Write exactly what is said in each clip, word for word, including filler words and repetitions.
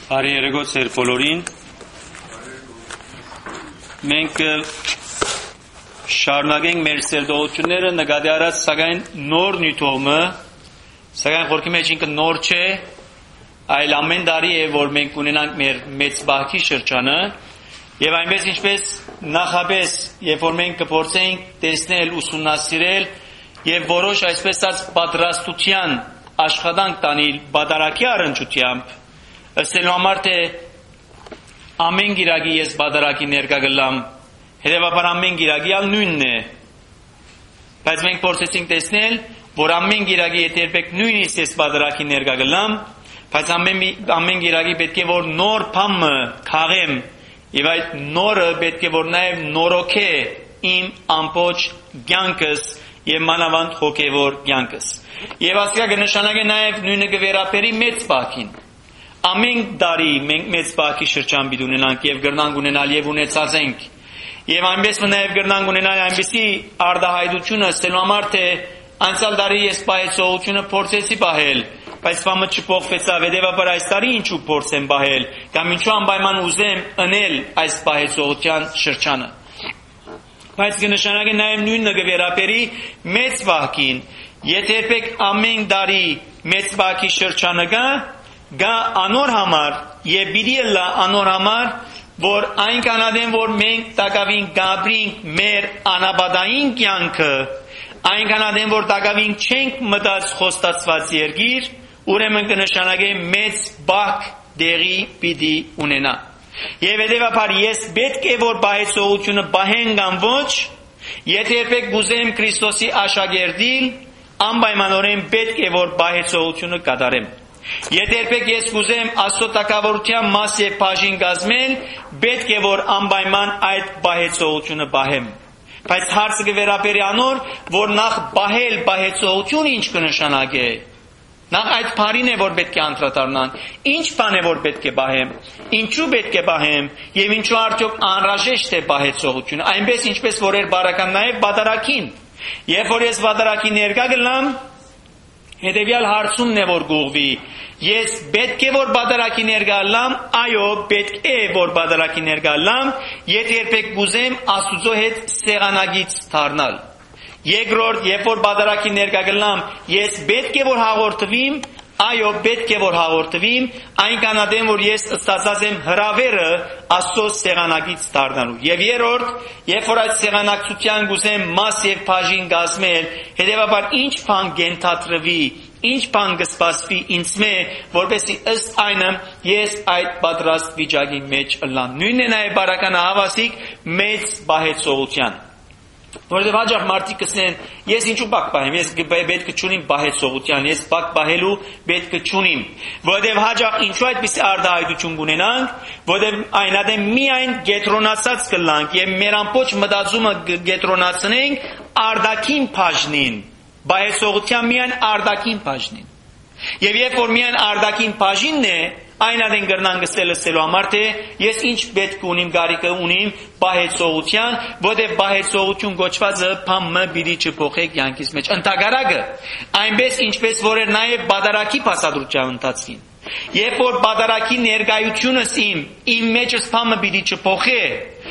Բարի երեկո ձեր բոլորին։ Մենք շարունակենք մեր սերտողությունները նկատի առած սակայն նոր նյութողը, սակայն խորքի մեջ ինքը նոր չէ, այլ ամեն տարի է, որ մենք ունենանք մեր մեծ բախի շրջանը, եւ այնպես ինչպես նախապես, երբ որ մենք կփորձենք տեսնել, ուսումնասիրել եւ որոշ այսպես ասած պատրաստության աշխատանք տանել բادرակի առընչությամբ, ըսելու համար թե ամեն գիրակի ես բادرակի ներկա գլամ, հետևաբար ամեն գիրակի ալ նույնն է, բայց մենք փորձեցինք տեսնել, որ ամեն գիրակի եթե երբեք նույնիսկ ես բادرակի ներկա գլամ, բայց ամեն ամեն գիրակի պետք է որ նոր բամը քաղեմ, եւ այդ նորը պետք է որ նաեւ նորոգե իմ ամբողջ կյանքս եւ մանավանդ հոգեվոր կյանքս։ Եվ ասկա կնշանակե նաեւ նույնը կվերապերի մեծ բախին։ Ամեն տարի մենք մեծ բախի շրջան պիտի ունենանք եւ գրնանք ունենալ եւ ունեցած ենք։ Եվ այնպես նաեւ գրնանք ունենալ այնպիսի արդահայտությունը ասելու համար թե անցյալ տարի ես պահեցողությունը փորձեցի պահել, բայց բամը չփոխվեցավ, հետեւաբար այս տարի ինչու փորձեմ պահել, կամ ինչու անպայման ուզեմ ընել այս պահեցողության շրջանը։ Բայց կնշանակե նաեւ նույնը կվերապերի մեծ բախին, եթե երբեք ամեն տարի մեծ բախի շրջանը գա, գա անոր համար եւ պիտի լա անոր համար, որ այն կանադեն որ մենք տակավին գաբրինք մեր անաբադային կյանքը, այն կանադեն որ տակավին չենք մտած խոստացված երկիր, ուրեմն կնշանակե մեծ բախ դեղի պիտի ունենա։ Եվ հետևաբար ես պետք է որ բահեցողությունը բահեն կամ ոչ, եթե երբեք գուզեմ Քրիստոսի աշակերտիլ, անպայմանորեն պետք է որ բահեցողությունը կատարեմ։ Եթե երբեք ես գուզեմ Աստծո տակավորության մաս եւ բաժին կազմել, պետք է որ անպայման այդ բահեցողությունը բահեմ։ Բայց հարցը կվերապերի անոր, որ նախ բահել բահեցողություն ինչ կնշանակե։ Նախ այդ բառին է որ պետք է անդրադառնանք, ինչ բան է որ պետք է բահեմ, ինչու պետք է բահեմ եւ ինչու արդյոք անհրաժեշտ է բահեցողությունը, այնպես ինչպես որ էր բարական նաեւ բادرակին։ Երբ որ ես բادرակի ներկա գլամ, հետեւյալ հարցումն է որ գողվի, ես պետք է որ բادرակի ներկա լամ, այո, պետք է որ բادرակի ներկա լամ, եթե երբեք գուզեմ Աստուծո հետ սեղանագից դառնալ։ Երկրորդ, երբ որ բادرակի ներկա գլամ, ես պետք է որ հաղորդվիմ, այո, պետք է որ հաղորդվիմ, այն կանադեմ որ ես ստացած եմ հրավերը Աստծո սեղանագից դառնալու։ Եվ երրորդ, երբ որ այդ սեղանակցության գուզեմ մաս եւ բաժին կազմել, հետեւաբար ինչ բան կենթադրվի, ինչ բան կսպասվի ինձ մե, որպեսզի ըստ այնը ես այդ պատրաստ վիճակի մեջ ըլլամ։ Նույնն է նաեւ բարականը հավասիկ մեծ բահեցողության։ Որովհետև հաջող մարդիկ կսեն, ես ինչու բակ պահեմ, ես պետք չունիմ բահեցողության, ես բակ պահելու պետք չունիմ, որովհետև հաջող ինչու այդպիսի արդահայտություն կունենանք, որովհետև այնադեմ միայն գետրոնացած կլանք եւ մեր ամբողջ մտածումը գետրոնացնենք արդակին բաժնին, բահեցողության միայն արդակին բաժնին։ Եվ երբ որ միայն արդակին բաժինն է, այն adin գրնան գսել ասելու համար թե ես ինչ պետք ունիմ գարիկը ունիմ բահեցողության, որտեղ բահեցողություն գոչվածը բամը բիդի չփոխե կյանքից մեջ ընդհանրակը այնպես ինչպես որ էր նաև բادرակի փաստադրության ընթացքին։ Երբ որ բادرակի ներկայությունս իմ իմ մեջս բամը բիդի չփոխե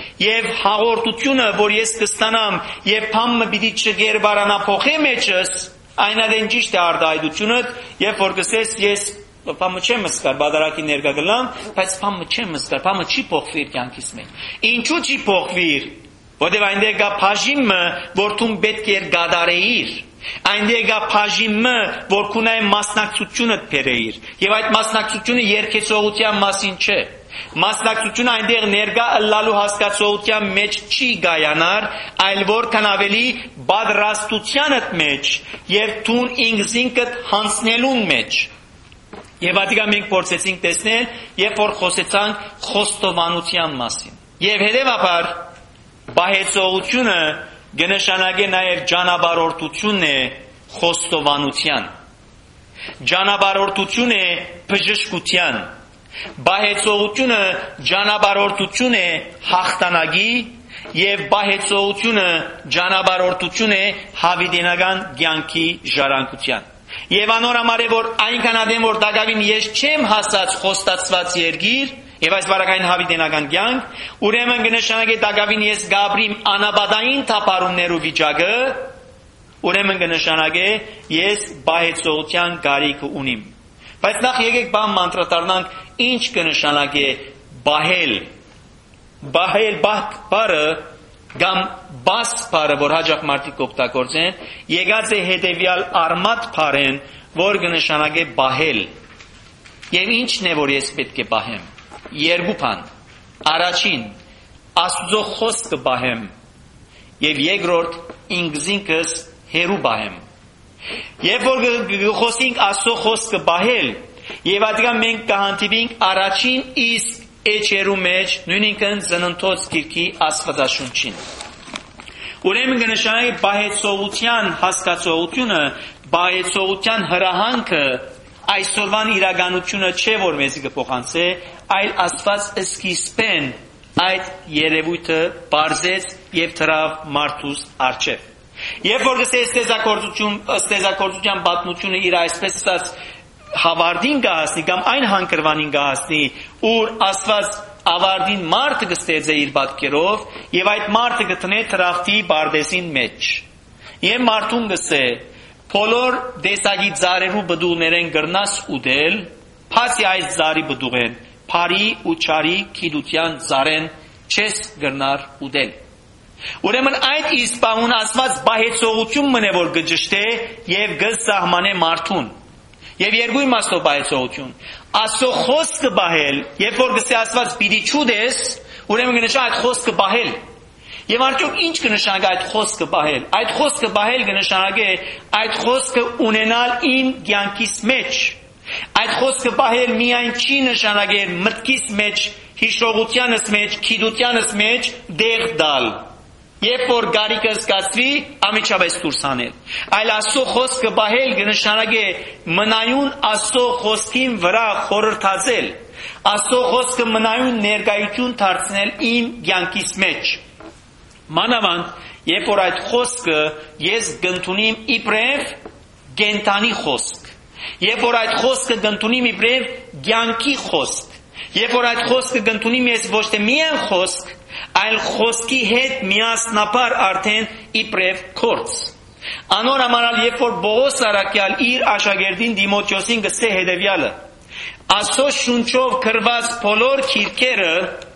եւ հաղորդությունը որ ես կստանամ եւ բամը բիդի չգերբարանա փոխե մեջս, այն adin ճիշտ է արդայդությունը, երբ որ գսես ես Պամը չեմ զգար, բادرակի ներկա գլամ, բայց պամը չեմ զգար, պամը չի փոխվիր կյանքից մեջ։ Ինչու չի փոխվիր, որտեղ այնտեղ կա բաժինը, որ դու պետք է գադարեիր, այնտեղ կա բաժինը, որ քունայ մասնակցությունդ բերեիր, եւ այդ մասնակցությունը երկեցողության մասին չէ։ Մասնակցությունը այնտեղ ներկա ըլլալու հասկացողության մեջ չի գայանար, այլ որքան ավելի պատրաստությանդ մեջ եւ դու ինքզինքդ հանցնելուն մեջ։ Եվ ադիգա մենք փորձեցինք տեսնել, երբ որ խոսեցանք խոստովանության մասին։ Եվ հետևաբար բահեցողությունը կնշանակե նաև ճանապարհորդությունն է խոստովանության։ Ճանապարհորդություն է բժշկության։ Բահեցողությունը ճանապարհորդություն է հաղթանակի եւ բահեցողությունը ճանապարհորդություն է հավիտենական կյանքի ժառանգության։ Եվ անոր համար է որ այնքան ադեմ որ դակավին ես չեմ հասած խոստացված երկիր, եւ այս բարակային հավիտենական կյանք, ուրեմն կնշանակի դակավին ես գաբրիմ անաբադային թափառումներու վիճակը, ուրեմն կնշանակի ես բահեցողության գարիք ունիմ։ Բայց նախ եկեք բան մանրատարնանք ինչ կնշանակի բահել։ Բահել բահը կամ բաս բառը, որ հաջող մարդիկ օգտագործեն, եկած է հետևյալ արմատ բառեն, որ կնշանակի բահել։ Եվ ինչն է որ ես պետք է բահեմ։ Երկու բան։ Առաջին Աստծո խոսքը բահեմ, եւ երկրորդ ինքզինքս հերու բահեմ։ Երբ որ խոսենք Աստծո խոսքը բահել, եւ այդքան մենք կհանդիպենք առաջին իսկ էջերու մեջ նույնիսկ ծննդոց գիրքի Աստվածաշունչին։ Ուրեմն կնշանակի բահեցողության հասկացողությունը, բահեցողության հրահանգը այսօրվան իրականությունը չէ որ մեզ կփոխանցե, այլ Աստված սկիզբեն այդ երևույթը բարձեց եւ թրավ մարդուս արչեւ։ Երբ որ գսես ստեզակորձություն, ստեզակորձության պատմությունը իր այսպես ասած հավարդին կհասնի կամ այն հանգրվանին կհասնի, ուր Աստված ավարդին մարդը կստեղծե իր պատկերով եւ այդ մարդը կտնե թրախտի բարդեսին մեջ։ Եվ մարդուն գսե բոլոր դեսագի ծառերու բդուղներեն գրնաս ուդել, փասի այս ծառի բդուղեն, փարի ու չարի քիդության ծառեն չես գրնար ուդել։ Ուրեմն այդ իսպահուն Աստված բահեցողություն մնե որ գճշտե եւ գսահմանե մարդուն։ Եվ երկու իմաստով բահեցողություն։ Աստծո խոսքը բահել, երբ որ գսե Աստված պիտի չուդես, ուրեմն կնշանակի այդ խոսքը բահել։ Եվ արդյոք ինչ կնշանակի այդ խոսքը բահել։ Այդ խոսքը բահել կնշանակի այդ խոսքը ունենալ իմ կյանքիս մեջ։ Այդ խոսքը բահել միայն չի նշանակի մտքիս մեջ, հիշողությանս մեջ, քիդությանս մեջ դեղ դալ։ Երբ որ գարիկը զգացվի, ամիջապես դուրս անել։ Այլ Աստծո խոսքը բահել կնշանակի մնայուն Աստծո խոսքին վրա խորհրդածել։ Աստծո խոսքը մնայուն ներկայություն դարձնել իմ կյանքիս մեջ։ Մանավանդ, երբ որ այդ խոսքը ես կընդունիմ իբրև կենդանի խոսք, երբ որ այդ խոսքը կընդունիմ իբրև կյանքի խոսք, երբ որ այդ խոսքը կընդունիմ ես ոչ թե միայն խոսք, այլ խոսքի հետ միասնապար արդեն իբրև կորց։ Անոր համարալ երբ որ Պողոս Արաքյալ իր աշակերտին Դիմոթեոսին գսե հետևյալը. Աստծո շունչով գրված բոլոր քիրքերը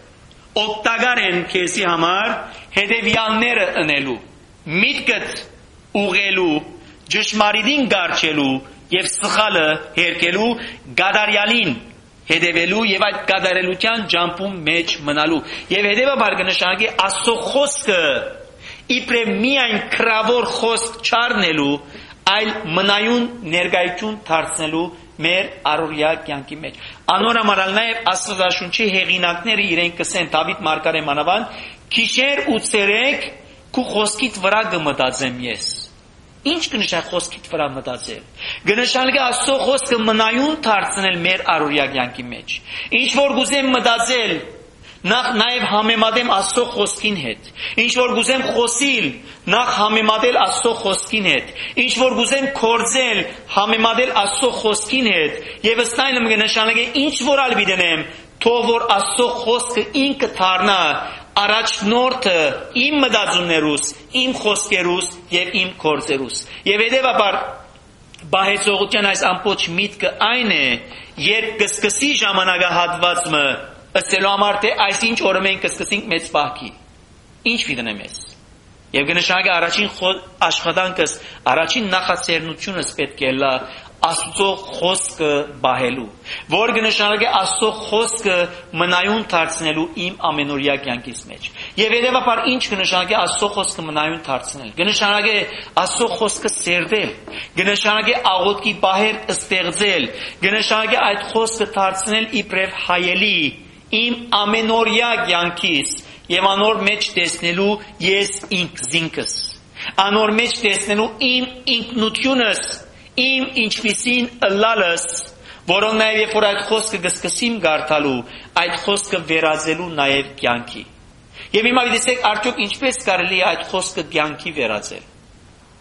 օգտակար են քեզի համար հետևյալները ընելու, միտքդ ուղղելու, ճշմարիտին գարչելու եւ սխալը հերկելու, գադարյալին հետևելու եւ այդ կատարելության ջամփում մեջ մնալու եւ հետեւաբար կնշանակի Աստծո խոսքը իբրև միայն քրավոր խոսք չառնելու, այլ մնայուն ներկայություն դարձնելու մեր առօրյա կյանքի մեջ։ Անոր համարալ նաեւ Աստվածաշունչի հեղինակները իրենք կսեն Դավիթ Մարգարե մանավանդ քիշեր ու ցերեկ քու խոսքիդ վրա կմտածեմ ես։ Ինչ կնշանակի խոսքիդ վրա մտածել։ Կնշանակի Աստծո խոսքը մնայուն դարձնել մեր առօրյա կյանքի մեջ։ Ինչ որ գուզեմ մտածել, նախ նաև համեմատեմ Աստծո խոսքին հետ։ Ինչ որ գուզեմ խոսիլ, նախ համեմատել Աստծո խոսքին հետ։ Ինչ որ գուզեմ կործել, համեմատել Աստծո խոսքին հետ։ Եվ ըստ այն կնշանակի ինչ որ ալ բիդենեմ, թող որ Աստծո խոսքը ինքը դառնա առաջնորդը իմ մտածումներուս, իմ խոսքերուս եւ իմ գործերուս։ Եվ հետեւաբար բահեցողության այս ամբողջ միտքը այն է, երբ կսկսի ժամանակահատվածը ըսելու համար թե այսինչ օրը մենք կսկսենք մեծ բախի։ Ինչ վիդնեմ ես։ Եվ կնշանակի առաջին աշխատանքս, առաջին նախաձեռնությունս պետք է լա Աստծո խոսքը բահելու, որ կնշանակի Աստծո խոսքը մնայուն դարձնելու իմ ամենօրյա կյանքիս մեջ։ Եվ հետևաբար ինչ կնշանակի Աստծո խոսքը մնայուն դարձնել։ Կնշանակի Աստծո խոսքը սերվել, կնշանակի աղոթքի բահեր ստեղծել, կնշանակի այդ խոսքը դարձնել իբրև հայելի իմ ամենօրյա կյանքիս եւ անոր մեջ տեսնելու ես ինքզինքս, անոր մեջ տեսնելու իմ ինքնությունս, իմ ինչպիսին ըլլալս, որոնք նաև երբ որ այդ խոսքը կսկսիմ գարթալու, այդ խոսքը վերածելու նաև կյանքի։ Եվ հիմա դիտեք արդյոք ինչպես կարելի է այդ խոսքը կյանքի վերածել։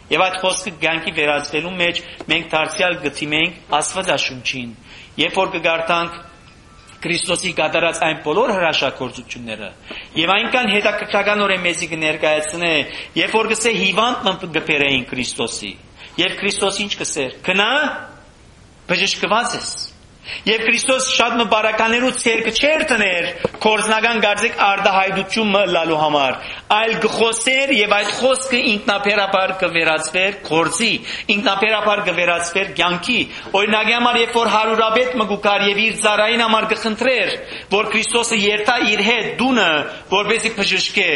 Եվ այդ խոսքը կյանքի վերածվելու մեջ մենք դարձյալ գտիմենք Աստվածաշունչին, երբ որ կգարտանք Քրիստոսի կատարած այն բոլոր հրաշագործությունները, եւ այնքան հետաքրքրականորեն մեզի կներկայացնե, երբ որ գսե հիվանդ գբերեին Քրիստոսի, եւ Քրիստոս ինչ կսեր, գնա, բժշկված ես։ Եվ Քրիստոս շատ մբարականերու ցերկը չեր տներ կորզնական գարձիկ արդահայտությունը լալու համար, այլ գխոսեր եւ այդ խոսքը ինքնաբերաբար կվերածվեր կորզի, ինքնաբերաբար կվերածվեր կյանքի։ Օրինակի համար երբ որ հարյուրաբեդ մգուկար եւ իր ծառային համար կխնդրեր, որ Քրիստոսը երթա իր հետ դունը, որպեսզի բժշկե,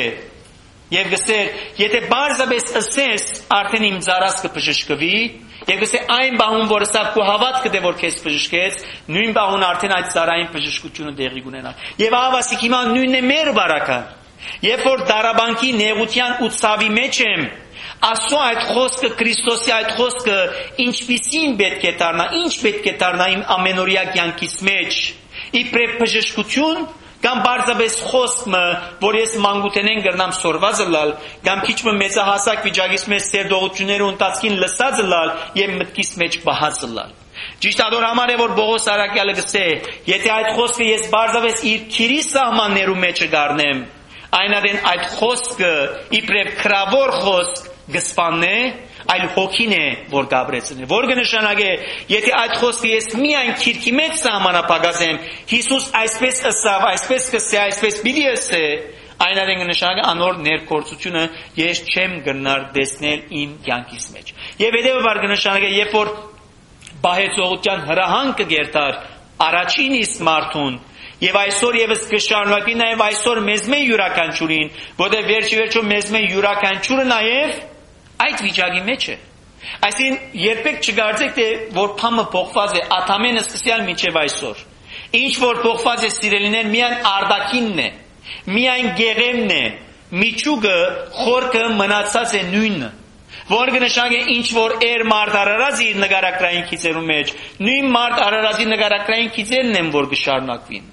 եւ գսեր, եթե բարձրապես ասես արդեն իմ ծառաս կբժշկվի, եւ գսե այն բահուն, որ սա քո հավատքը դե որ քեզ բժշկեց, նույն բահուն արդեն այդ ծառային բժշկությունը դեղի կունենա։ Եվ ավասիկ հիմա նույնն է մեր բարական։ Երբ որ դարաբանքի նեղության ու ցավի մեջ եմ, ասո այդ խոսքը Քրիստոսի այդ խոսքը ինչպիսին պետք է դառնա, ինչ պետք է դառնա իմ ամենօրյա կյանքիս մեջ, իբրև բժշկություն կամ բարձրապես խոսքը, որ ես մանկութենեն գրնամ սորված լալ, կամ քիչ մեծահասակ վիճակից մեջ սերդողությունները ընթացքին լսած լալ եւ մտքիս մեջ բահած լալ։ Ճիշտ ադոր համար է որ Բողոս Արաքյալը գսե, եթե այդ խոսքը ես բարձրապես իր քիրի սահմաններու մեջ գառնեմ, այնադեն այդ խոսքը իբրև քրավոր խոսք գսպանե, այլ հոգին է որ գաբրեցնե, որ կնշանակե, եթե այդ խոսքը ես միայն քիրքի մեջ սահմանապակասեմ, Հիսուս այսպես ասավ, այսպես կսե, այսպես պիտի ասե, այնադեն կնշանակե անոր ներկործությունը ես չեմ գնար տեսնել իմ կյանքիս մեջ։ Եվ հետևաբար կնշանակե, երբ որ բահեցողության հրահանգը գերտար առաջին իսկ մարդուն, եւ այսօր եւս կշարունակի նաեւ այսօր մեզ մե յուրաքանչյուրին, որտեղ վերջի վերջո մեզ մե յուրաքանչյուրը նաեւ այդ վիճակի մեջ է։ Այսին երբեք չգարձեք թե որ փամը փոխված է աթամենը սկսյալ մինչև այսօր։ Ինչ որ փոխված է սիրելիներ միայն արդակինն է, միայն գեղեմն է, միջուկը, խորքը մնացած է նույնը։ Որ կնշանակե ինչ որ էր մարդ արարած իր նկարագրային քիծերու մեջ, նույն մարդ արարածի նկարագրային քիծերն են որ կշարունակվին։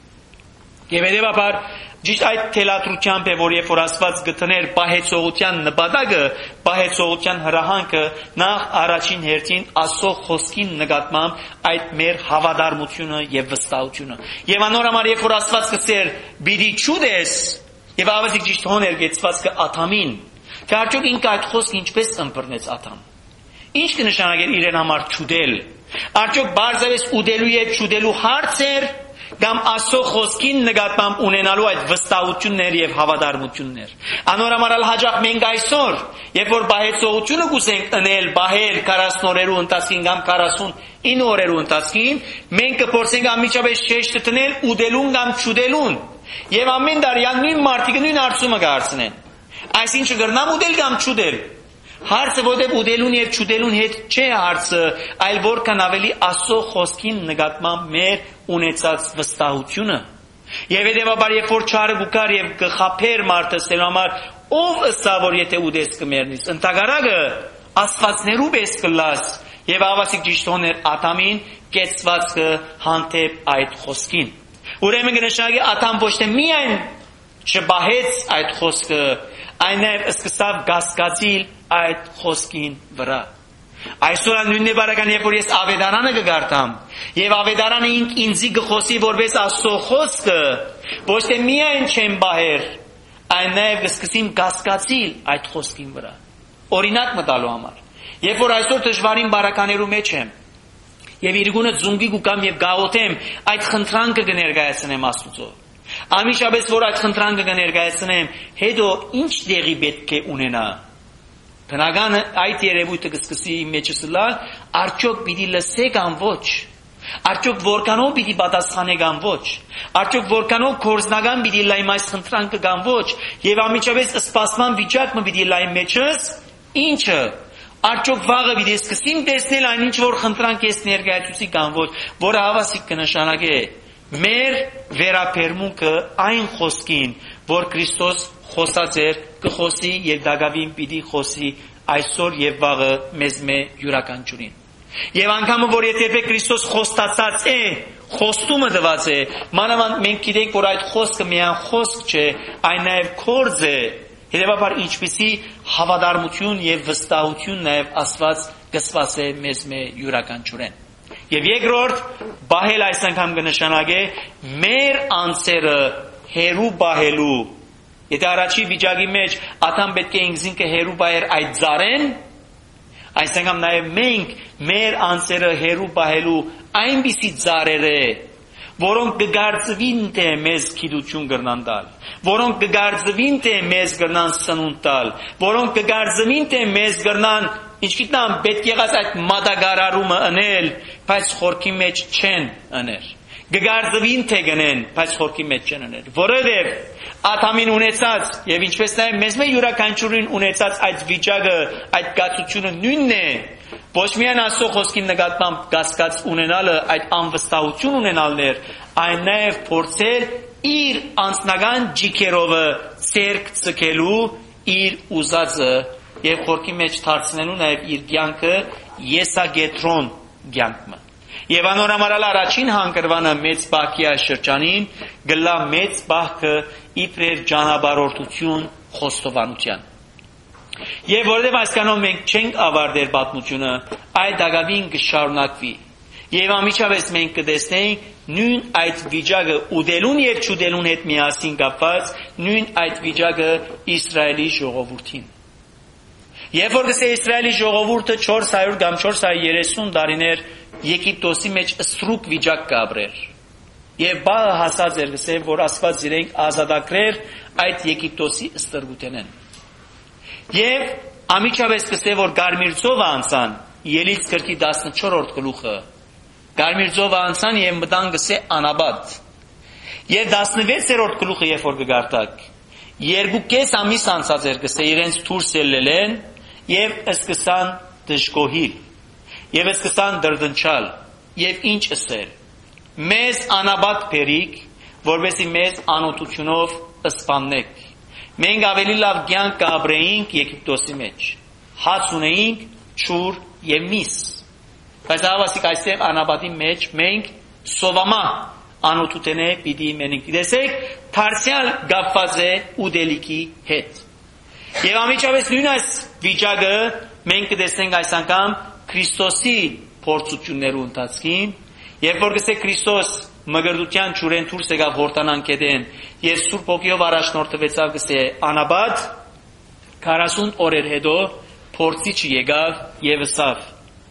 Եվ հետևաբար ճիշտ այդ թելադրությամբ է որ երբ որ Աստված գտներ բահեցողության նպատակը, բահեցողության հրահանգը նախ առաջին հերթին Աստծո խոսքին նկատմամբ այդ մեր հավատարմությունը եւ վստահությունը։ Եվ անոր համար երբ որ Աստված գսեր «Բիդի չուդես» եւ ավազիկ ճիշտ հոներ գեցված կը աթամին, Կարճոք ինքը այդ խոսքը ինչպես ըմբռնեց աթամ։ Ինչ կնշանակեր իրեն համար չուդել։ Արդյոք բարձրապես ուդելու եւ չուդելու հարցեր կամ Աստծո խոսքին նկատմամբ ունենալու այդ վստահություններ եւ հավատարմություններ։ Անոր համար հաջող մենք այսօր, երբ որ բահեցողությունը կուզենք տնել, բահել քառասուն օրերու ընթացքին կամ քառասունինը օրերու ընթացքին, մենք կփորձենք անմիջապես շեշտը տնել ուդելուն կամ չուդելուն։ Եվ ամեն դարյան նույն մարդիկը նույն հարցումը կհարցնեն։ Այսինչը գրնամ ուդել կամ չուդել։ Հարցը որտեղ ուդելուն եւ չուդելուն հետ չէ հարցը, այլ որքան ավելի Աստծո խոսքին նկատմամբ մեր ունեցած վստահությունը։ Եվ հետեւաբար երբ որ չարը գուկար եւ գխափեր մարդը սել համար ով ըսա որ եթե ուդես կմեռնից, ընդհանրակը աստվածներու պես կլաս եւ ավասիկ ճիշտոներ աթամին կեցվածքը հանդեպ այդ խոսքին։ Ուրեմն կնշանակի աթամ ոչ թե միայն չբահեց այդ խոսքը, այն նաև սկսավ գասկածիլ այդ խոսքին վրա։ Այսօր նույնն է բարական, երբ որ ես ավետարանը կգարտամ, եւ ավետարանը ինձի գխոսի որպես Աստծո խոսքը, ոչ թե միայն չեմ բահեր, այն նաև կսկսեմ գասկածիլ այդ խոսքին վրա։ Օրինակ մտալու համար, երբ որ այսօր դժվարին բարականերու մեջ եմ, եւ իրգունը զունգի գուկամ եւ գաղութեմ, այդ խնդրանքը կներկայացնեմ Աստծո։ Ամիշաբես որ այդ խնդրանքը կներկայացնեմ, հետո ինչ դեղի պետք է ունենա։ Բնական այդ երևույթը կսկսի իմ մեջս լալ, արդյոք պիտի լսե կամ ոչ։ Արդյոք որքանով պիտի պատասխանե կամ ոչ։ Արդյոք որքանով կորզնական պիտի լայմ այս խնդրանքը կամ ոչ։ Եվ ամիջապես սպասման վիճակը պիտի լայմ մեջս, ինչը։ Արդյոք վաղը պիտի սկսեմ տեսնել այն ինչ որ խնդրանք ես ներկայացուցի կամ ոչ, որը հավասիկ կնշանակե մեր վերապերմունքը այն խոսքին, որ Քրիստոս խոսած էր, կխոսի եւ դակավին պիտի խոսի այսօր եւ վաղը մեզ մե յուրաքանչյուրին։ Եվ անգամը որ եթե Քրիստոս խոստացած է, խոստումը տված է, մանավանդ մենք գիտենք որ այդ խոսքը միայն խոսք չէ, այն նաեւ կորձ է, Հետևաբար ինչպիսի հավատարմություն եւ վստահություն նաեւ Աստված կսպասե մեզ մե յուրաքանչյուրեն։ Եվ երկրորդ, բահել այս անգամ կնշանակե մեր անձերը հերու բահելու։ Եթե առաջի վիճակի մեջ ատամ պետք է ինքզինքը հերու բայեր այդ ծառեն, այս անգամ նաև մենք մեր անձերը հերու բահելու այնպիսի ծառեր է, որոնք կգարձվին թե մեզ գիտություն կրնան տալ, որոնք կգարձվին թե մեզ կրնան սնունդ տալ, որոնք կգարձվին թե մեզ կրնան ինչ գիտնամ պետք եղած այդ մատակարարումը ընել, բայց խորքի մեջ չեն ըներ։ Կգարձվին թե գնեն, բայց խորքի մեջ չեն ըներ։ Որովհետև Ադամին ունեցած եւ ինչպես նաեւ մեզ մե յուրաքանչյուրին ունեցած այդ վիճակը, այդ գացությունը նույնն է։ Ոչ միայն Աստծո խոսքի նկատմամբ կասկած ունենալը, այդ անվստահություն ունենալներ, այն նաեւ փորձել իր անձնական ջիքերովը ցերկ ցկելու իր ուզածը եւ խորքի մեջ դարձնելու նաեւ իր կյանքը եսագետրոն կյանքը։ Եվ անորամարալ առաջին հանգրվանը մեծ բահքի շրջանին գլա մեծ բահքը իբրև ճանապարհորդություն խոստովանության։ Եվ որովհետև այսքանով մենք չենք ավարտել պատմությունը, այդ դակավին կշարունակվի։ Եվ ամիջապես մենք կտեսնենք նույն այդ վիճակը ուդելուն եւ չուդելուն հետ միասին կապված նույն այդ վիճակը Իսրայելի ժողովրդին։ Երբ որ գսե Իսրայելի ժողովուրդը չորս հարյուր կամ չորս հարյուր երեսուն տարիներ Եգիպտոսի մեջ ստրուկ վիճակ կապրեր։ Եվ բաղը հասած էր գսե, որ Աստված իրենք ազատագրեր այդ Եգիպտոսի ստրգութենեն։ Եվ ամիջապես գսե, որ Գարմիր ծովը անցան, Ելից գրքի տասնչորրորդ գլուխը, Գարմիր ծովը անցան եւ մտան գսե Անաբադ։ Եվ տասնվեցերորդ գլուխը երբ որ կգարտակ, երկու կես ամիս անցած էր գսե իրենց դուրս ելել են եւ սկսան դժգոհիլ եւ սկսան դրդնչալ եւ ինչ ասել մեզ անաբադ բերիկ որովհետեւ մեզ անօթությունով սպաննեք մենք ավելի լավ կյանք կապրեինք Եգիպտոսի մեջ հաց ունեինք ճուր եւ միս բայց ավասիկ այստեղ անաբադի մեջ մենք սովամա անօթութենե պիտի մենենք դեսեք թարցյալ գապված է ուդելիքի հետ եւ ամիջապես նույն այս վիճակը մենք կտեսնենք այս անգամ Քրիստոսի փորձություններու ընթացքին երբ որ գսե Քրիստոս մգրդության ճուրեն դուրս եկավ հորտանան կեդեն եւ Սուրբ Հոգիով առաջնորդվեցավ գսե Անաբադ քառասուն օրեր հետո փորձիչը եկավ եւ ասավ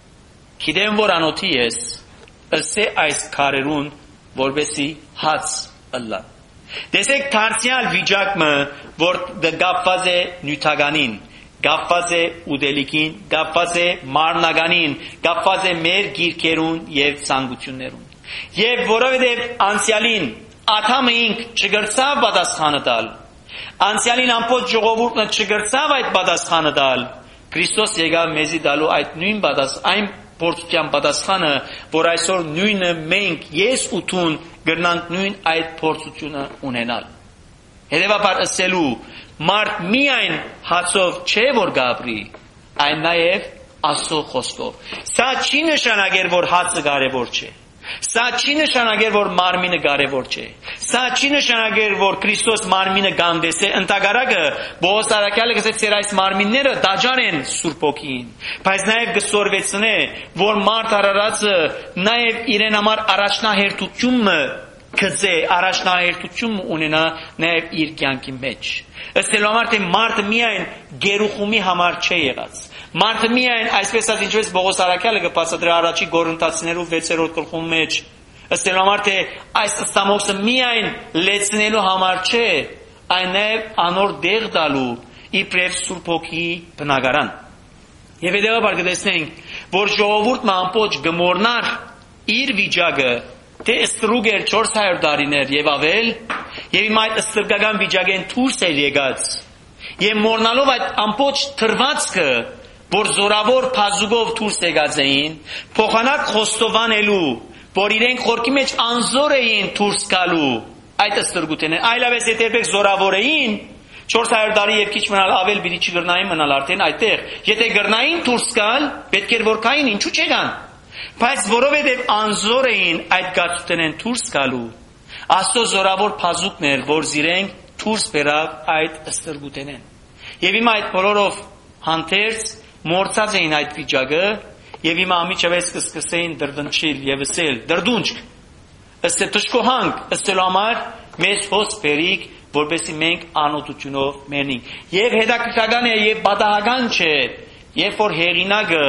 գիտեմ որ անոթի ես ըսե այս քարերուն որովհետեւ հաց ըլլա տեսեք դարձյալ վիճակը որ գապված է նյութականին գապված է ուդելիքին գապված է մարնականին գապված է մեր գիրքերուն եւ ցանկություններուն եւ որովհետեւ անցյալին Ադամը ինք չգրծավ պատասխանը տալ անցյալին ամբողջ ժողովուրդը չգրծավ այդ պատասխանը տալ Քրիստոս եկավ մեզի տալու այդ նույն պատասխան այն փորձության պատասխանը որ այսօր նույնը մենք ես ու տուն գրնանք նույն այդ փորձությունը ունենալ հետևաբար ասելու մարդ միայն հացով չէ որ գաբրի այն նաև Աստծո խոսքով սա չի նշանակեր որ հացը կարևոր չէ սա չի նշանակեր որ մարմինը կարևոր չէ սա չի նշանակեր որ Քրիստոս մարմինը գանդես է ընդհակառակը Պողոս առաքյալը գսեց ծեր այս մարմինները դաջան են Սուրբ Հոգին բայց նաև գսորվեցնե որ մարդ արարածը նաև իրեն համար առաջնահերթությունը կծե առաջնահերթություն ունենա նաև իր կյանքի մեջ ըստելու համար թե մարդը միայն գերուխումի համար չէ եղած մարդը միայն այսպես ասած ինչպես Պողոս առաքյալը կբացատրի առաջի Կորինթացիներու վեցերորդ գլխում մեջ ըստելու համար թե այս ստամոքսը միայն լեցնելու համար չէ այն նաև անոր դեղ տալու իբրև Սուրբ Հոգի բնակարան եւ հետեւաբար կտեսնենք որ ժողովուրդը ամբողջ գմորնար իր վիճակը թե ստրուկ էր չորս հարյուր տարիներ եւ ավել եւ հիմա այդ ստրկական վիճակեն դուրս է եկած եւ մորնալով այդ ամբողջ թրվածքը որ զորավոր փազուկով դուրս եկած էին փոխանակ խոստովանելու որ իրենք խորքի մեջ անզոր էին դուրս գալու այդ ստրկութենը այլապես եթե զորավոր էին չորս հարյուր տարի եւ քիչ մնալ ավել բիդի չգրնային մնալ արդեն այդտեղ եթե գրնային դուրս գալ պետք էր որ կային ինչու չեկան բայց որովհետև անզոր էին այդ գացութենեն դուրս գալու Աստծո զորավոր փազուկներ որ զիրենք դուրս բերավ այդ ստրգութենեն Եվ հիմա այդ բոլորով հանդերձ մորցած էին այդ վիճակը եւ հիմա ամիջավես կսկսեին դրդնչիլ եւ ասել դրդունչք ըստ տշկոհանք ըստ համար մեզ հոս բերիկ որպեսզի մենք անօտությունով մեռնենք եւ հետաքրքրական է եւ պատահական չէ երբ որ հեղինակը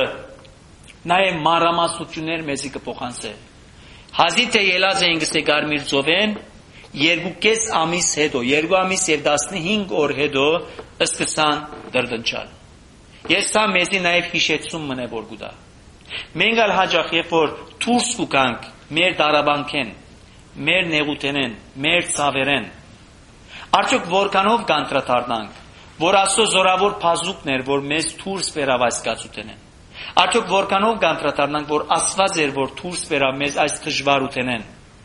նաեւ մանրամասնություններ մեզի կփոխանցե հազի թե ելած էին գսե Կարմիր ծովեն երկու կես ամիս հետո երկու ամիս եւ տասնհինգ օր հետո սկսան դրդնչալ ես սա մեզի նաեւ հիշեցում մնե որ գուտա մենք ալ հաջող երբ որ դուրս կգանք մեր դարաբանքեն մեր նեղութենեն մեր ցավերեն արդյոք որքանով կանտրադառնանք որ Աստծո զորավոր բազուկներ որ մեզ դուրս բերավ այս կացութենեն արդյոք որքանով կանտրադառնանք որ Աստված էր որ դուրս բերավ մեզ այս դժվարութենեն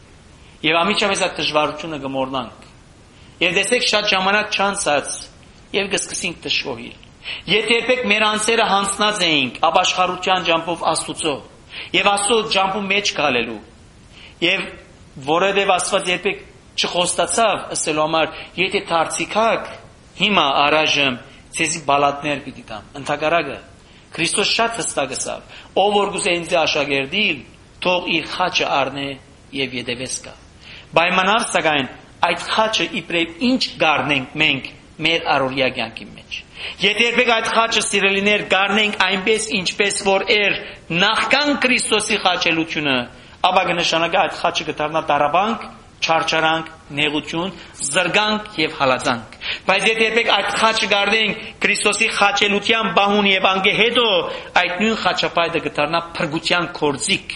եւ ամիջավես այդ դժվարությունը գմորնանք եւ տեսեք շատ ժամանակ չանցած եւ կսկսենք դժոխիլ եթե երբեք մեր անձերը հանցնած էինք ապաշխարության ջամփով Աստծո եւ Աստծո ջամփու մեջ գալելու եւ որովհետեւ Աստված երբեք չխոստացավ ասելու համար եթե դարձիքակ հիմա առայժմ ցեզի բալատներ պիտի տամ ընդհակառակը Քրիստոս շատ հստակ ասավ ով որ գուզե ինձ աշակերտիլ թող իր խաչը առնե եւ յետևես գա պայմանավ սակայն այդ խաչը իբրև ինչ գարնենք մենք մեր առօրյա կյանքի մեջ եթե երբեք այդ խաչը սիրելիներ գարնենք այնպես ինչպես որ էր նախքան Քրիստոսի խաչելությունը ապա կնշանակի այդ խաչը կդառնա տարաբանք չարչարանք, նեղություն, զրկանք եւ հալածանք։ Բայց եթե երբեք այդ խաչը գարնենք Քրիստոսի խաչելության բահուն եւ անգե հետո այդ նույն խաչապայտը կդառնա փրկության կորձիկ։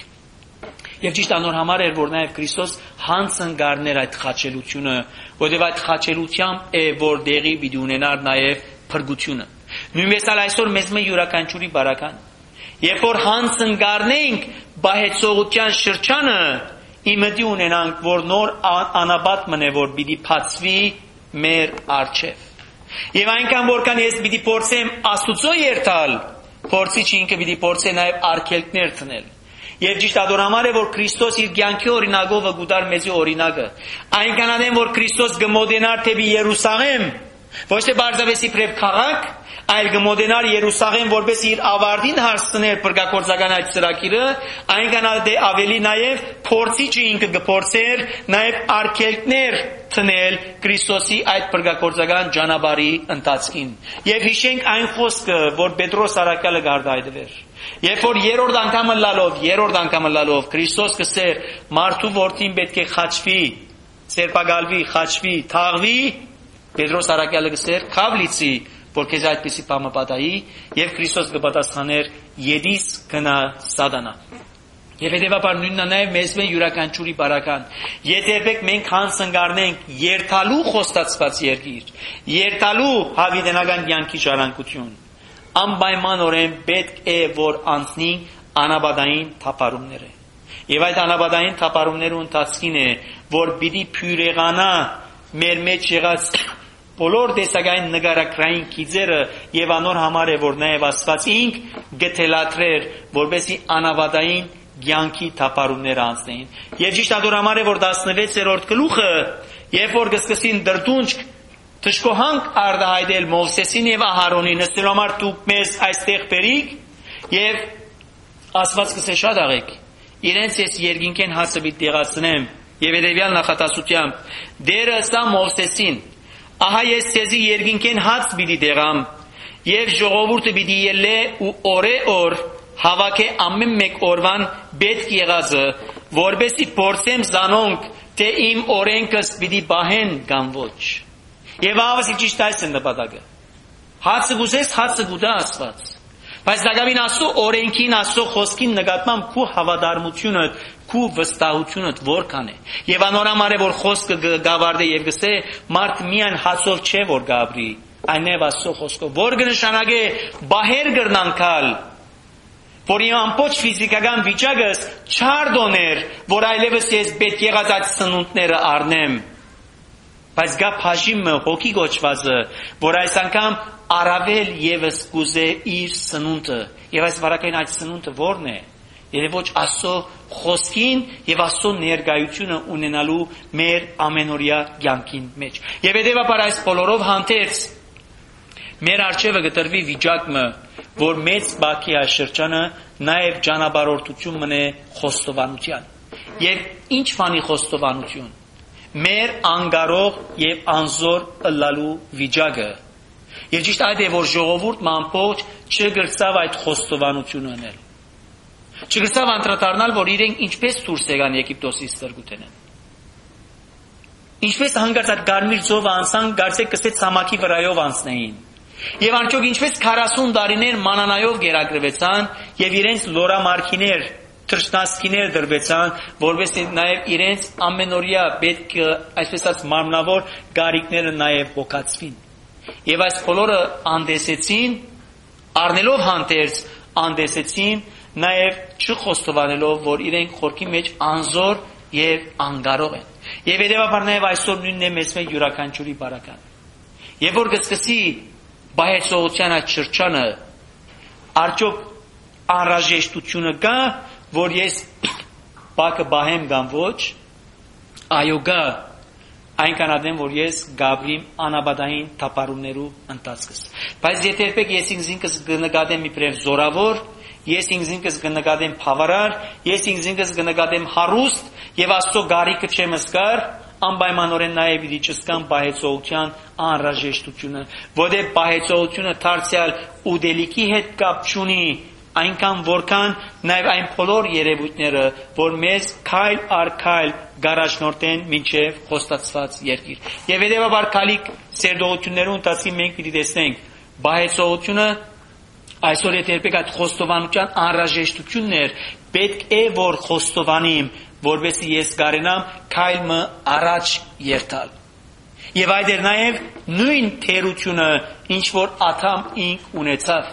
Եվ ճիշտ անոր համար էր որ նաեւ Քրիստոս հանցն գարներ այդ խաչելությունը, որովհետեւ այդ խաչելությամբ է որ դեղի պիտի ունենար նաեւ փրկությունը։ Նույնպես այսօր մեզ մե յուրաքանչյուրի բարական։ Երբ որ հանցն գարնենք բահեցողության շրջանը իմդի ունենանք որ նոր անաբատ մնե որ պիտի փածվի մեր արչև եւ այնքան որքան ես պիտի փորձեմ Աստծո երթալ փորձիչ ինքը պիտի փորձե նաեւ արգելքներ տնել եւ ճիշտ ադորամար է որ Քրիստոս իր կյանքի օրինակով գուտար մեզի օրինակը այնքան անեն որ Քրիստոս գմոդենար թեպի Երուսաղեմ ոչ թե բարձավես իբրև քաղաք այլ գմոդենար Երուսաղեմ որպես իր ավարտին հասցներ փրկակորձական այդ ծրագիրը այնքան ավելի նաև փորձիչը ինքը կփորձեր նաև արգելքներ տնել Քրիստոսի այդ փրկակորձական ճանապարհի ընթացքին եւ հիշենք այն խոսքը որ Պետրոս Արաքյալը գարդայդվեր երբ որ երրորդ անգամը լալով երրորդ անգամը լալով Քրիստոս կսեր մարդու որդին պետք է խաչվի սերպագալվի խաչվի թաղվի Պետրոս Արաքյալը կսեր քավլիցի որ քեզ այդպեսի բամը պատահի եւ Քրիստոս կպատասխաներ յետիս գնա սատանա եւ հետեւաբար նույնն է նաեւ մեզ մեն յուրաքանչյուրի բարական եթե երբեք մենք հանցնգարնենք երթալու խոստացված երկիր երթալու հավիտենական կյանքի ժառանգություն անպայմանորեն պետք է որ անցնենք անաբադային թափառումները եւ այդ անաբադային թափառումների ընթացքին է որ պիտի փյուրեղանա մեր մեջ եղած բոլոր տեսակային նկարագրային գիծերը եւ անոր համար է որ նաեւ Աստված ինք գտելատրեր որպեսի անավադային կյանքի թափառումներ անցնեին եւ ճիշտ ադոր համար է որ տասնվեցերորդ գլուխը երբ որ կսկսին դրդունջ թշկոհանք արդահայտել Մովսեսին եւ Ահարոնին ըստ համար դուք մեզ այստեղ բերիք եւ Աստված կսե շատ աղեք իրենց ես երկինքեն հացը պիտի տեղացնեմ եւ հետեւյալ նախատասությամբ դերը սա Մովսեսին ահա ես ցեզի երկինքեն հաց պիտի դեղամ եւ ժողովուրդը պիտի ելե ու օրե օր հավաքե ամեն մեկ օրվան պետք եղածը որբեսի փորձեմ զանոնք թե իմ օրենքս պիտի բահեն կամ ոչ եւ ավասի ճիշտ այս է նպատակը հացը գուզես հացը գուտա Աստված բայց դակավին Աստծո օրենքին Աստծո խոսքին նկատմամբ քու հավատարմությունը քու վստահությունը որքան է եւ անորամար է որ խոսքը գավարդե եւ գսե մարդ միան հացով չէ որ գաբրի այնև Աստծո խոսքով որ կնշանակե բահեր գրնանքալ որ իմ ամբողջ ֆիզիկական վիճակս չարդոներ որ այլևս ես պետք եղած այդ սնունդները առնեմ բայց գա բաժիմը հոգի գոչվածը որ այս անգամ առավել եւս կուզե իր սնունդը եւ այս վարակային այդ սնունդը որն է Եվ ոչ Աստծո խոսքին եւ Աստծո ներկայությունը ունենալու մեր ամենօրյա կյանքին մեջ։ Եվ հետեւաբար այս բոլորով հանդերձ Մեր արջևը գտրվի վիճակը, որ մեծ բակի աշխրջանը նաև ճանապարհորդություն մնե խոստովանության։ Եվ ինչ բանի խոստովանություն։ Մեր անկարող եւ անզոր ըլլալու վիճակը։ Եվ ճիշտ այդ է, որ ժողովուրդը ամբողջ չգրծավ այդ խոստովանությունը անել։ Չգրծավ անդրադառնալ, որ իրենք ինչպես դուրս եկան Եգիպտոսից ստրկութենեն։ Ինչպես հանգարց այդ Գարմիր ծովը անցան, գարցեք կսեց ցամաքի վրայով անցնեին։ Եվ անճոք ինչպես քառասուն տարիներ մանանայով գերակրվեցան եւ իրենց լորամարքիներ, թրջնասկիներ դրվեցան, որովհետեւ նաեւ իրենց ամենօրյա պետք է այսպես ասած մարմնավոր գարիկները նաեւ հոգացվին։ Եվ այս բոլորը անդեսեցին, առնելով հանդերձ անդեսեցին, նաեւ չխոստովանելով, որ իրենք խորքի մեջ անզոր եւ անկարող են։ Եվ երևաբար նաև այսօր նույնն է մեզ մեջ յուրաքանչյուրի բարական։ Եվ որ գցկսի բայեցողության այդ շրջանը, արդյոք անհրաժեշտությունը կա, որ ես բակը բահեմ կամ ոչ, այո գա, այնքան ադեմ, որ ես գաբրիմ անաբադային թափառումներու ընթացքս։ Բայց եթե երբեք ես ինքս կնկատեմ իբրև զորավոր, ես ինքս կնկատեմ բավարար, ես ինքս կնկատեմ հարուստ, եւ Աստծո գարիկը չեմ զգար, անպայմանորեն նաեւ իդի չսկան բահեցողության անհրաժեշտությունը, որտեղ բահեցողությունը դարձյալ ուդելիքի հետ կապ չունի, այնքան որքան նաեւ այն բոլոր երևույթները, որ մեզ քայլ առ քայլ գարաժնորտեն մինչեւ խոստացված երկիր։ Եվ հետեւաբար քալիք սերդողություններուն ընթացքի մենք պիտի տեսնենք բահեցողությունը այսօր եթե երբեք այդ խոստովանության անհրաժեշտություններ պետք է որ խոստովանիմ, որովհետեւ ես կարենամ քայլը առաջ երթալ։ Եվ այդ էր նաև նույն թերությունը, ինչ որ Ադամ ինք ունեցավ։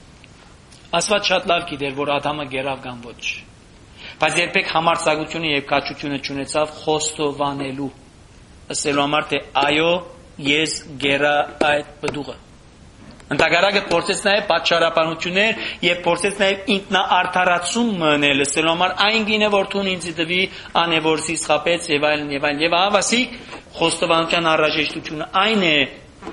Աստված շատ լավ գիտեր, որ Ադամը գերավ կամ ոչ։ Բայց երբեք համարձակությունը եւ կաչությունը չունեցավ խոստովանելու։ Ասելու համար թե այո, ես գերա այդ բդուղը։ Ընդհանրակը փորձեց նաև պատճառաբանություններ եւ փորձեց նաև ինքնաարդարացում մնել, ասելու համար այն գինը որ թուն ինձ դվի անևորսի սխապեց եւ այլն եւ այլն եւ ավասիկ խոստովանության առաժեշտությունը այն է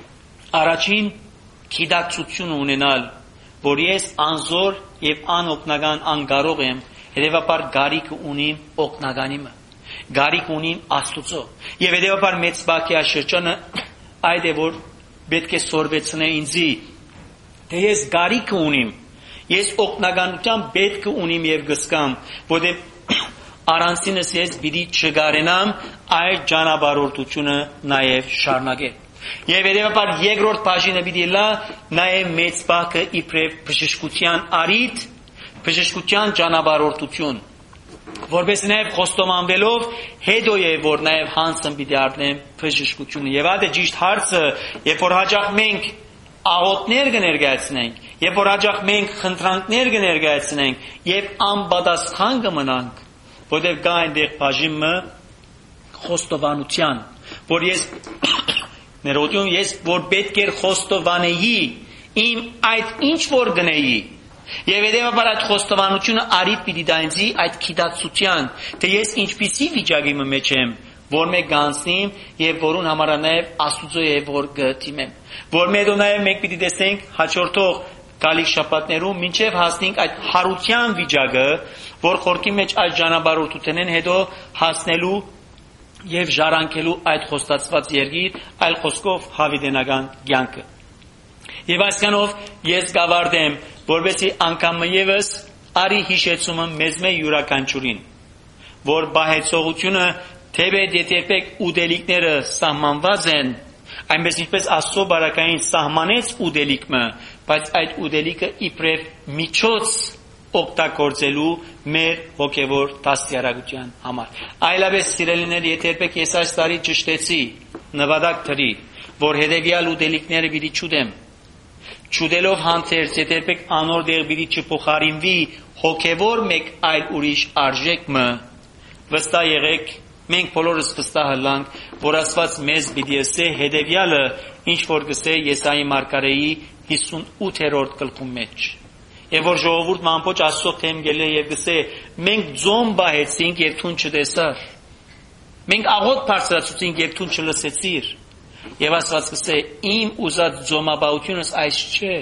առաջին գիտակցությունը ունենալ, որ ես անզոր եւ անօգնական անկարող եմ, հետեւաբար գարիք ունիմ օգնականիմը, գարիք ունիմ Աստուծո եւ հետեւաբար մեծ բակի աշխրջանը այդ է որ պետք է սորվեցնե ինձի, թե ես գարիք ունիմ, ես օգնականության պետք ունիմ եւ գսկամ, որտեղ առանցինս ես պիտի չգարենամ այդ ճանապարհորդությունը նաեւ շարունակել։ Եվ երևաբար երկրորդ բաժինը պիտի լա նաեւ մեծ բակը իբրև բժշկության արիթ, բժշկության ճանապարհորդություն, որպես նաև խոստովանվելով հետո է որ նաև հանցն պիտի առնեմ բժշկությունը։ Եվ այդ է ճիշտ հարցը, երբ որ հաճախ մենք աղոթներ կներկայացնենք, երբ որ հաճախ մենք խնդրանքներ կներկայացնենք եւ անպատասխան կմնանք, որտեղ կա այնտեղ բաժինը խոստովանության, որ ես ներողություն ես որ պետք է խոստովանեի իմ այդ ինչ որ գնեի Եվ հետևաբար այդ խոստովանությունը արիթ պիտի դայնցի այդ գիտակցության, թե ես ինչպիսի վիճակի մեջ եմ, որ մեկ գանցնիմ եւ որուն համար նաեւ Աստուծո է որ գտիմեմ։ Որ մեդո նաեւ մենք պիտի տեսնենք հաջորդող գալիք շաբաթներում մինչեւ հասնենք այդ հարության վիճակը, որ խորքի մեջ այդ ճանապարհորդությունեն հետո հասնելու եւ ժառանգելու այդ խոստացված երկիր, այլ խոսքով հավիտենական կյանքը։ Եվ այսքանով ես գավարտեմ, որովհետեւ անգամ եւս արի հիշեցումը մեզ մե յուրաքանչյուրին, որ բահեցողությունը թեպետ երբեք ուդելիքները սահմանված են, այնպես ինչպես Աստծո բարակային սահմանեց ուդելիքը, բայց այդ ուդելիքը իբրև միջոց օգտագործելու մեր հոգևոր դաստիարակության համար։ Այլապես սիրելիներ, եթե երբեք ես այս տարի ճշտեցի, նվադակ թրի, որ հետևյալ ուդելիքները պիտի չուտեմ, չուտելով հանդերձ եթե երբեք անոր դեղ պիտի չփոխարինվի հոգևոր մեկ այլ ուրիշ արժեքը, վստահ եղեք, մենք բոլորս վստահ հլանք, որ Աստված մեզ պիտի ասե հետևյալը, ինչ որ գսե Եսայի մարգարեի հիսունութերորդ գլխում մեջ։ Եվ որ ժողովուրդը ամբողջ Աստծո թեմ գելե եւ գսե մենք ձոմ բահեցինք եւ թուն չտեսար։ Մենք աղոտ բարձրացուցինք եւ թուն չլսեցիր։ Եվ Աստված կսե իմ ուզած ձոմաբաությունս այս չէ։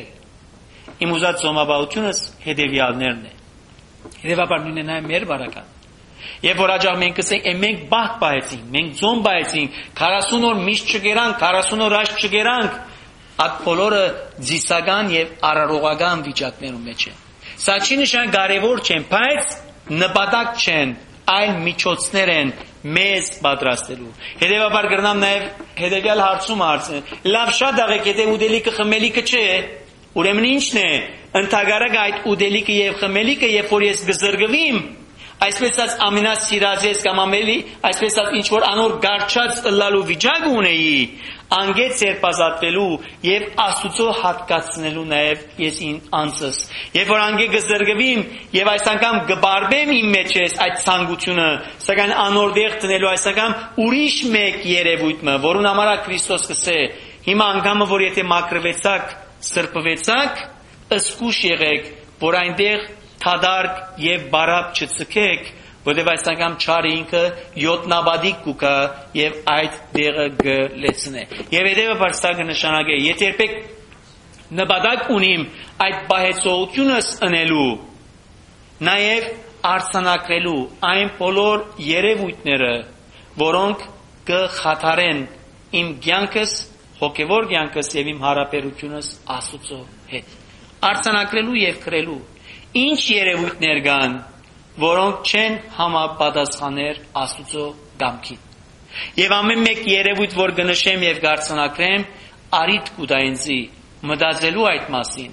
Իմ ուզած ձոմաբաությունս հետևյալներն է։ Հետևաբար նույնն է նաև մեր բարական։ Եվ որ աջաղ մենք կսենք, մենք բախտ բայեցինք, մենք ձոմ բայեցինք, քառասուն օր միշտ չգերանք, քառասուն օր աշտ չգերանք, այդ բոլորը ձիսական եւ արարողական վիճակներում մեջ են։ Սա չի նշան կարևոր չեն, բայց նպատակ չեն, այլ միջոցներ են մեզ պատրաստելու։ Հետևաբար կրնամ նաև հետևյալ հարցում հարցնել։ Լավ շատ աղեք, եթե ուդելիքը խմելիքը չէ, ուրեմն ի՞նչն է։ Ընդհանրակ այդ ուդելիքը եւ խմելիքը, երբ որ ես գզրգվիմ, այսպես ասած ամենասիրածես կամ ամելի, այսպես ասած ինչ որ անոր գարչած տլալու վիճակ ունեի, անգետ սերպազատվելու եւ Աստուծո հատկացնելու նաեւ ես ին անձս։ Երբ որ անգե գզրգվիմ եւ այս անգամ գբարբեմ իմ մեջ ես այդ ցանկությունը, սակայն անոր դեղ տնելու այս անգամ ուրիշ մեկ երևույթը, որուն համար Քրիստոս կսե, հիմա անգամը որ եթե մակրվեցաք, սրբվեցաք, ըսկուշ եղեք, որ այնտեղ թադարկ եւ բարապ չծկեք, որտեղ այս անգամ չարը ինքը յոտնաբադիկ կուկա եւ այդ դեղը գլեցնե։ Եվ հետեւաբար սա կնշանակե, եթե երբեք նպատակ ունիմ այդ բահեցողությունս ընելու, նաեւ արցանակրելու այն բոլոր երևույթները, որոնք կխաթարեն իմ կյանքս, հոգեվոր կյանքս եւ իմ հարաբերությունս Աստծո հետ։ Արցանակրելու եւ քրելու ինչ երևույթներ կան, որոնք չեն համապատասխաներ Աստուծո կամքին։ Եվ ամեն մեկ երևույթ, որ կնշեմ եւ կարծանակրեմ, արիտ կուտա ինձի մտածելու այդ մասին։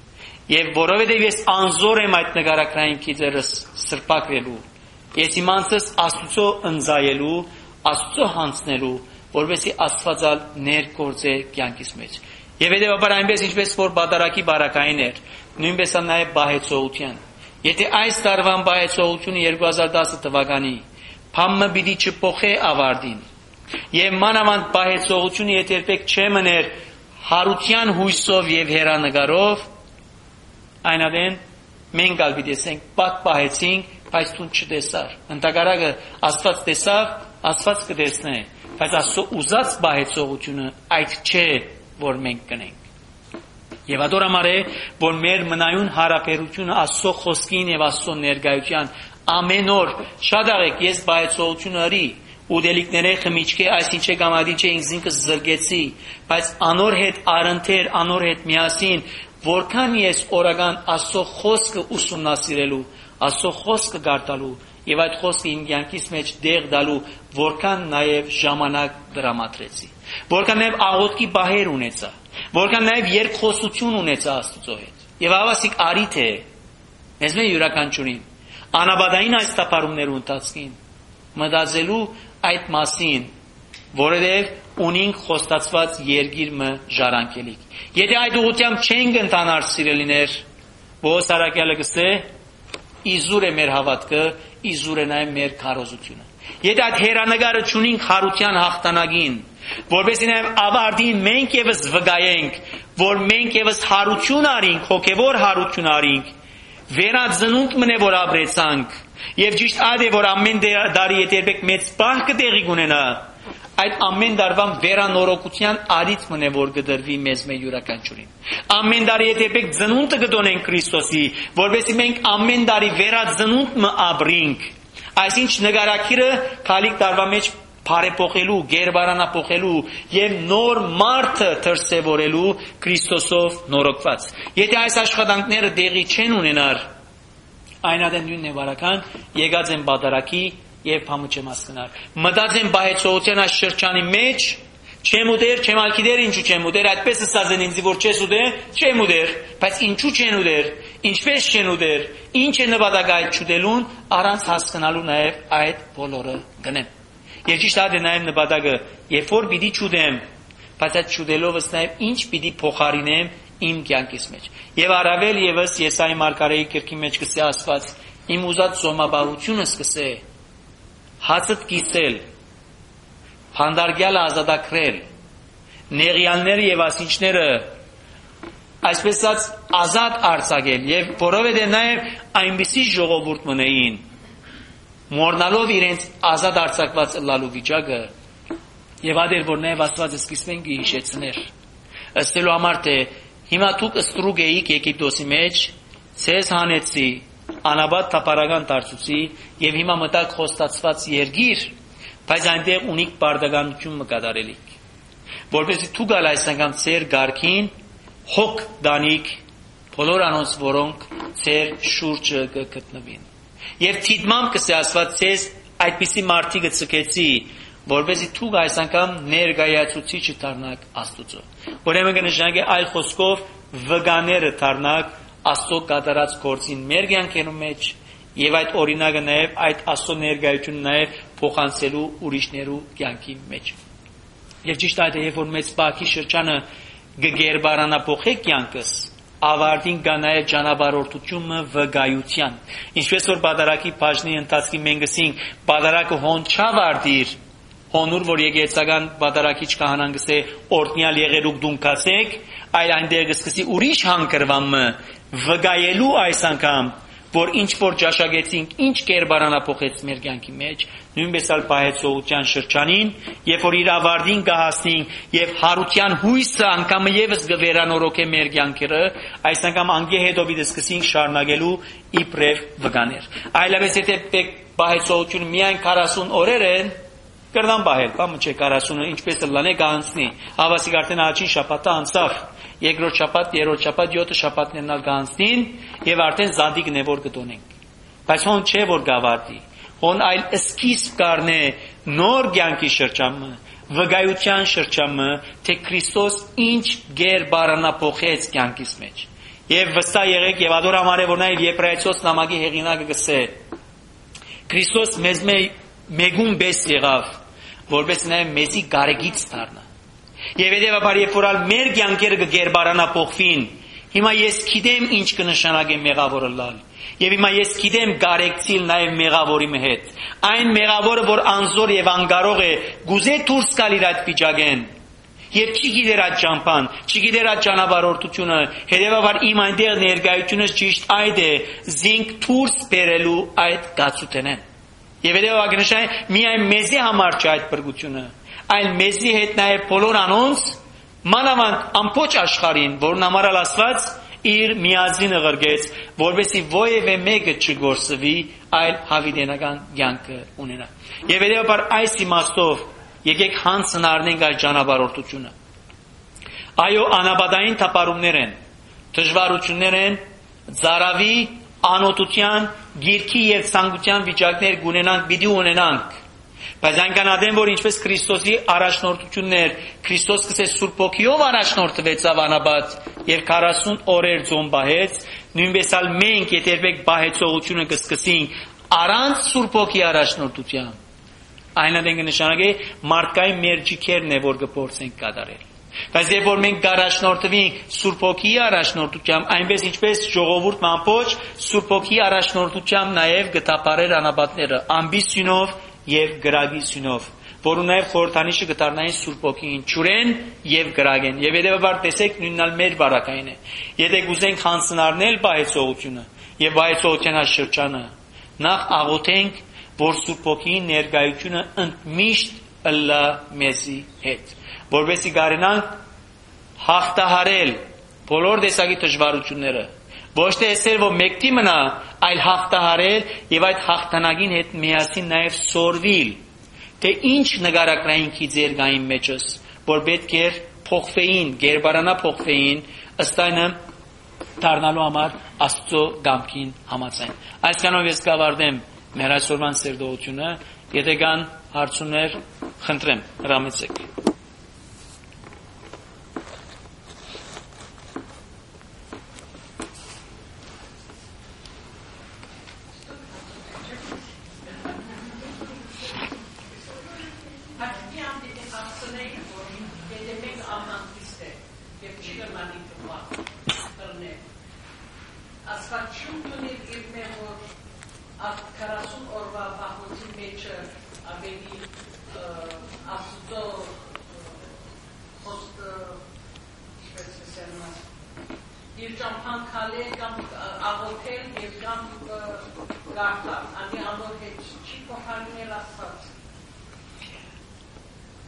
Եվ որովհետեւ ես անզոր եմ այդ նկարագրային քիծերս սրբակրելու, ես իմ անձս Աստուծո ընձայելու, Աստուծո հանձնելու, որովհետեւ Աստվածալ ներգործե կյանքիս մեջ։ Եվ հետեւաբար այնպես ինչպես որ բادرակի բարակային էր, նույնպես է նաեւ բահեցողության։ Եթե այս տարվան բայեցողությունը երկու հազար տասը թվականի փամը պիտի չփոխե ավարտին եւ մանավանդ բայեցողությունը եթե երբեք չմներ հարության հույսով եւ հերանեկարով, այնադեն մենք ալ պիտի ասենք պատ բայեցինք, բայց դու չտեսար։ Ընդհանրակը Աստված տեսավ, Աստված կտեսնե, բայց Աստծո ուզած բայեցողությունը այդ չէ, որ մենք կնենք։ Եվ ադոր համար է, որ մեր մնայուն հարաբերությունը Աստծո խոսքին եւ Աստծո ներկայության ամեն օր շատ աղեք ես բայեցողությունը արի, ուդելիքները խմիչքի այսինչ է գամադի չէ ինքս զրկեցի, բայց անոր հետ առընթեր, անոր հետ միասին, որքան ես օրական Աստծո խոսքը ուսումնասիրելու, Աստծո խոսքը գարտալու եւ այդ խոսքը իմ կյանքիս մեջ դեղ դալու, որքան նաեւ ժամանակ դրամատրեցի, որքան նաեւ աղոթքի բահեր ունեցա, որքան նաև երկխոսություն ունեցա Աստծո հետ։ Եվ հավասիկ արիթ է, մեզ մեր յուրաքանչյուրին, անաբադային այս տապարումներու ընթացքին, մտածելու այդ մասին, որովհետև ունինք խոստացված երկիրը ժառանգելիք։ Եթե այդ ուղղությամբ չենք ընթանար սիրելիներ, Պողոս առաքյալը կսե, իզուր է մեր հավատքը, իզուր է նաև մեր քարոզությունը։ Եթե այդ հերանեկարը չունենք հարության հաղթանակին, որովհետեւ նաև ավարտին մենք եւս վկայենք, որ մենք եւս հարություն արինք, հոգեվոր հարություն արինք, վերածնունդ մնե որ ապրեցանք, եւ ճիշտ այդ է որ ամեն դարի եթե երբեք մեծ բախ կտեղի կունենա, այդ ամեն դարվան վերանորոգության արից մնե որ կդրվի մեզ մեր յուրաքանչյուրին։ Ամեն դարի եթե երբեք ծնունդը կդոնենք Քրիստոսի, որովհետեւ մենք ամեն դարի վերածնունդ մը ապրինք, այսինչ նկարակիրը քալիք դարվա մեջ բարեփոխելու, գերբարանափոխելու եւ նոր մարդը դրսեւորելու Քրիստոսով նորոգված։ Եթե այս աշխատանքները դեղի չեն ունենար, այնադեն նույնն է վարական, եկած են բادرակի եւ փամը չեմ հասկնար։ Մտած են բայեցողության այս շրջանի մեջ, չեմ ուտեր, չեմ ալքիդեր, ինչու չեմ ուտեր, այդպես ասած են ինձ որ չես ուտեր, չեմ ուտեր, բայց ինչու չեն ուտեր, ինչպես չեն ուտեր, ինչ է նպատակը այդ չուտելուն, առանց հասկանալու նաեւ այդ բոլորը գնեմ։ Եվ ճիշտ այդ է նաև նպատակը, երբ որ պիտի չուտեմ, բայց այդ չուտելովս նաև ինչ պիտի փոխարինեմ իմ կյանքիս մեջ։ Եվ առավել եւս Եսայի մարգարեի գրքի մեջ կսե Աստված, իմ ուզած սոմաբավությունս կսե, հացդ կիսել, փանդարգյալը ազատագրել, նեղյալները եւ ասինչները այսպես ասած ազատ արձակել, եւ որովհետեւ նաև այնպիսի ժողովուրդ մնային, մորնալով իրենց ազատ արձակված լալու վիճակը, Եվ այդ էր որ նաև Աստված սկիզբեն գիշեցներ ըստելու համար թե հիմա դուք ստրուկ էիք Եգիպտոսի մեջ ցեզ հանեցի անաբադ թափառական դարձուցի եւ հիմա մտակ խոստացված երկիր բայց այնտեղ ունիք բարդականություն մկատարելիք որովհետեւ դու գալ այս անգամ ծեր գարքին հոգ դանիք բոլոր անոնց որոնք ծեր շուրջը կգտնվին եւ թիդմամ կսե Աստված ցեզ այդպիսի մարդիկ ցկեցի որովհետեւ դու այս անգամ ներկայացուցիչ դառնաք Աստծո ուրեմն կնշանակե այլ խոսքով վգաները դառնաք Աստծո կատարած գործին մեր կյանքերում մեջ եւ այդ օրինակը նաեւ այդ Աստծո ներկայությունը նաեւ փոխանցելու ուրիշներու կյանքի մեջ եւ ճիշտ այդ է երբ որ մեծ բակի շրջանը գերբարանափոխե կյանքս ավարտին կա նաեւ ճանապարհորդությունը վգայության ինչպես որ բادرակի բաժնի ընթացքի մենք ասենք բادرակը հոն չավարտիր հոնուր որ եկեղեցական բادرակիչ կահանան գսե օրտնյալ եղերուք դուն կասեք այլ այնտեղ սկսի ուրիշ հանգրվամը վգայելու այս անգամ որ ինչ որ ճաշակեցինք ինչ կերբարանափոխեց մեր կյանքի մեջ նույնպես ալ պահեցողության շրջանին երբ որ իր ավարտին կհասնենք եւ հարության հույսը անգամ եւս գվերանորոգե մեր կյանքերը այս անգամ անգե հետո бид սկսենք շարունակելու իբրև վգաներ այլապես եթե պահեցողությունը միայն քառասուն օրեր են կրնան բահել բամը չէ քառասունը ինչպես լանե գանցնի հավասիկ արդեն առաջին շաբաթը անցավ երկրորդ շաբաթ երրորդ շաբաթ յոթ շաբաթներն ալ գանցնին եւ արդեն զանդիկն է որ կտոնենք բայց հոն չէ որ գավարտի հոն այլ սկիզբ կառնե նոր կյանքի շրջանը վգայության շրջանը թե Քրիստոս ինչ գեր բարանափոխեց կյանքից մեջ եւ վստահ եղեք եւ ադոր համար է որ նաեւ Եբրայեցոց նամակի հեղինակը գսե Քրիստոս մեզ մեգուն բես եղավ որպես նաեւ մեզի գարեգից դառնա եւ հետեւաբար երբ որ մեր կյանքերը կգերբարանափոխվին հիմա ես գիտեմ ինչ կնշանակե մեղավորը լալ եւ հիմա ես գիտեմ գարեգցիլ նաեւ մեղավորի հետ այն մեղավորը որ անզոր եւ անկարող է գուզե դուրս գալ իր այդ վիճակեն եւ չի գիտեր այդ ճամփան չի գիտեր այդ ճանապարհորդությունը հետեւաբար իմ այնտեղ ներկայությունս ճիշտ այդ է զինք դուրս բերելու այդ գացութենեն Եվ հետևաբար կնշանակե միայն մեզի համար չէ այդ բրգությունը, այլ մեզի հետ նաև բոլոր անոնց մանավանդ ամբողջ աշխարհին, որն համար Աստված իր միածինը ղրգեց, որովհետեւ ովևէ մեկը չգործվի, այլ հավիտենական կյանքը ունենա։ Եվ հետևաբար այս իմաստով եկեք հանցն առնենք այդ ճանապարհորդությունը։ Այո, անաբադային թափառումներ են, դժվարություններ են, ծարավի անօտության, գիրքի եւ ցանկության վիճակներ գունենանք, պիտի ունենանք։ Բայց այնքան ադեմ որ ինչպես Քրիստոսի առաջնորդություններ, Քրիստոս սկսե Սուրբ Հոգիով առաջնորդվեցավ անաբադ եւ քառասուն օրեր ձոն բահեց, նույնպես ալ մենք եթե բահեցողությունը կսկսենք առանց Սուրբ Հոգի առաջնորդության, այն ադեն կնշանակե մարդկային մերջիկերն է որ կփորձենք կատարել։ Բայց երբ որ մենք առաջնորդվենք Սուրբ Հոգի առաջնորդությամբ, այնպես ինչպես ժողովուրդ ամբողջ Սուրբ Հոգի առաջնորդությամբ նաև գտապարեր անաբատները ամբիսյունով եւ գրագիսյունով, որը նաև խորհրդանիշը գտարնային Սուրբ Հոգին ճուրեն եւ գրագեն։ Եվ հետեւաբար տեսեք նույնալ մեր բարակային է։ Եթե գուզենք հանցնարնել բայեցողությունը եւ բայեցողության շրջանը, նախ աղոթենք, որ Սուրբ Հոգի ներկայությունը ընդմիշտ ըլլա մեզի հետ, որովհետեւ գարենանք հաղթահարել բոլոր տեսակի դժվարությունները, ոչ թե ասել որ մեկտի մնա, այլ հաղթահարել եւ այդ հաղթանակին հետ միասին նաեւ սորվիլ, թե ինչ նկարակրային քիձերգային մեջս, որ պետք է փոխվեին, գերբարանա փոխվեին, ըստ այնը դառնալու համար Աստծո գամքին համաձայն։ Այսքանով ես կավարտեմ մեր այսօրվան սերտողությունը, եթե կան հարցումներ, խնդրեմ, հրամեցեք։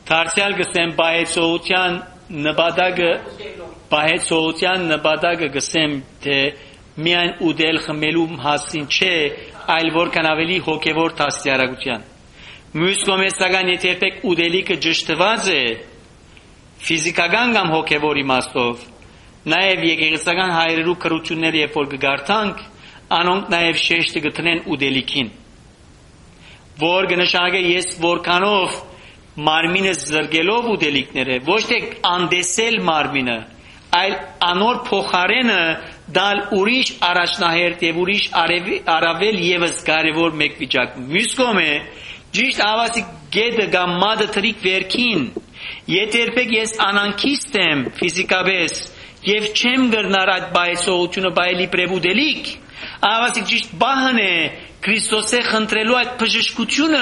Դարձյալ գսեմ բայեցողության նպատակը բայեցողության նպատակը գսեմ թե միայն ուդել խմելու հասին չէ, այլ որքան ավելի հոգևոր դաստիարակության։ Մյուս կողմից եթե երբեք ուդելիքը ճշտված է ֆիզիկական կամ հոգևոր իմաստով, նաև եկեղեցական հայրերու քրությունները երբ որ կգարտանք, անոնք նաև շեշտը գտնեն ուդելիքին, որ կնշանակե ես որքանով մարմինը զրկելով ուդելիքները, ոչ թե անդեսել մարմինը, այլ անոր փոխարենը դալ ուրիշ առաջնահերթ եւ ուրիշ արավել եւս կարեւոր մեկ վիճակ։ Մյուս կողմը ճիշտ ավասի գեդը կամ մադը տրիկ վերքին, եթե երբեք ես անանքիստ եմ ֆիզիկապես եւ չեմ գրնար այդ բայեցողությունը բայելի պրեբուդելիք, ավասի ճիշտ բահն է Քրիստոսը խնդրելու այդ բժշկությունը։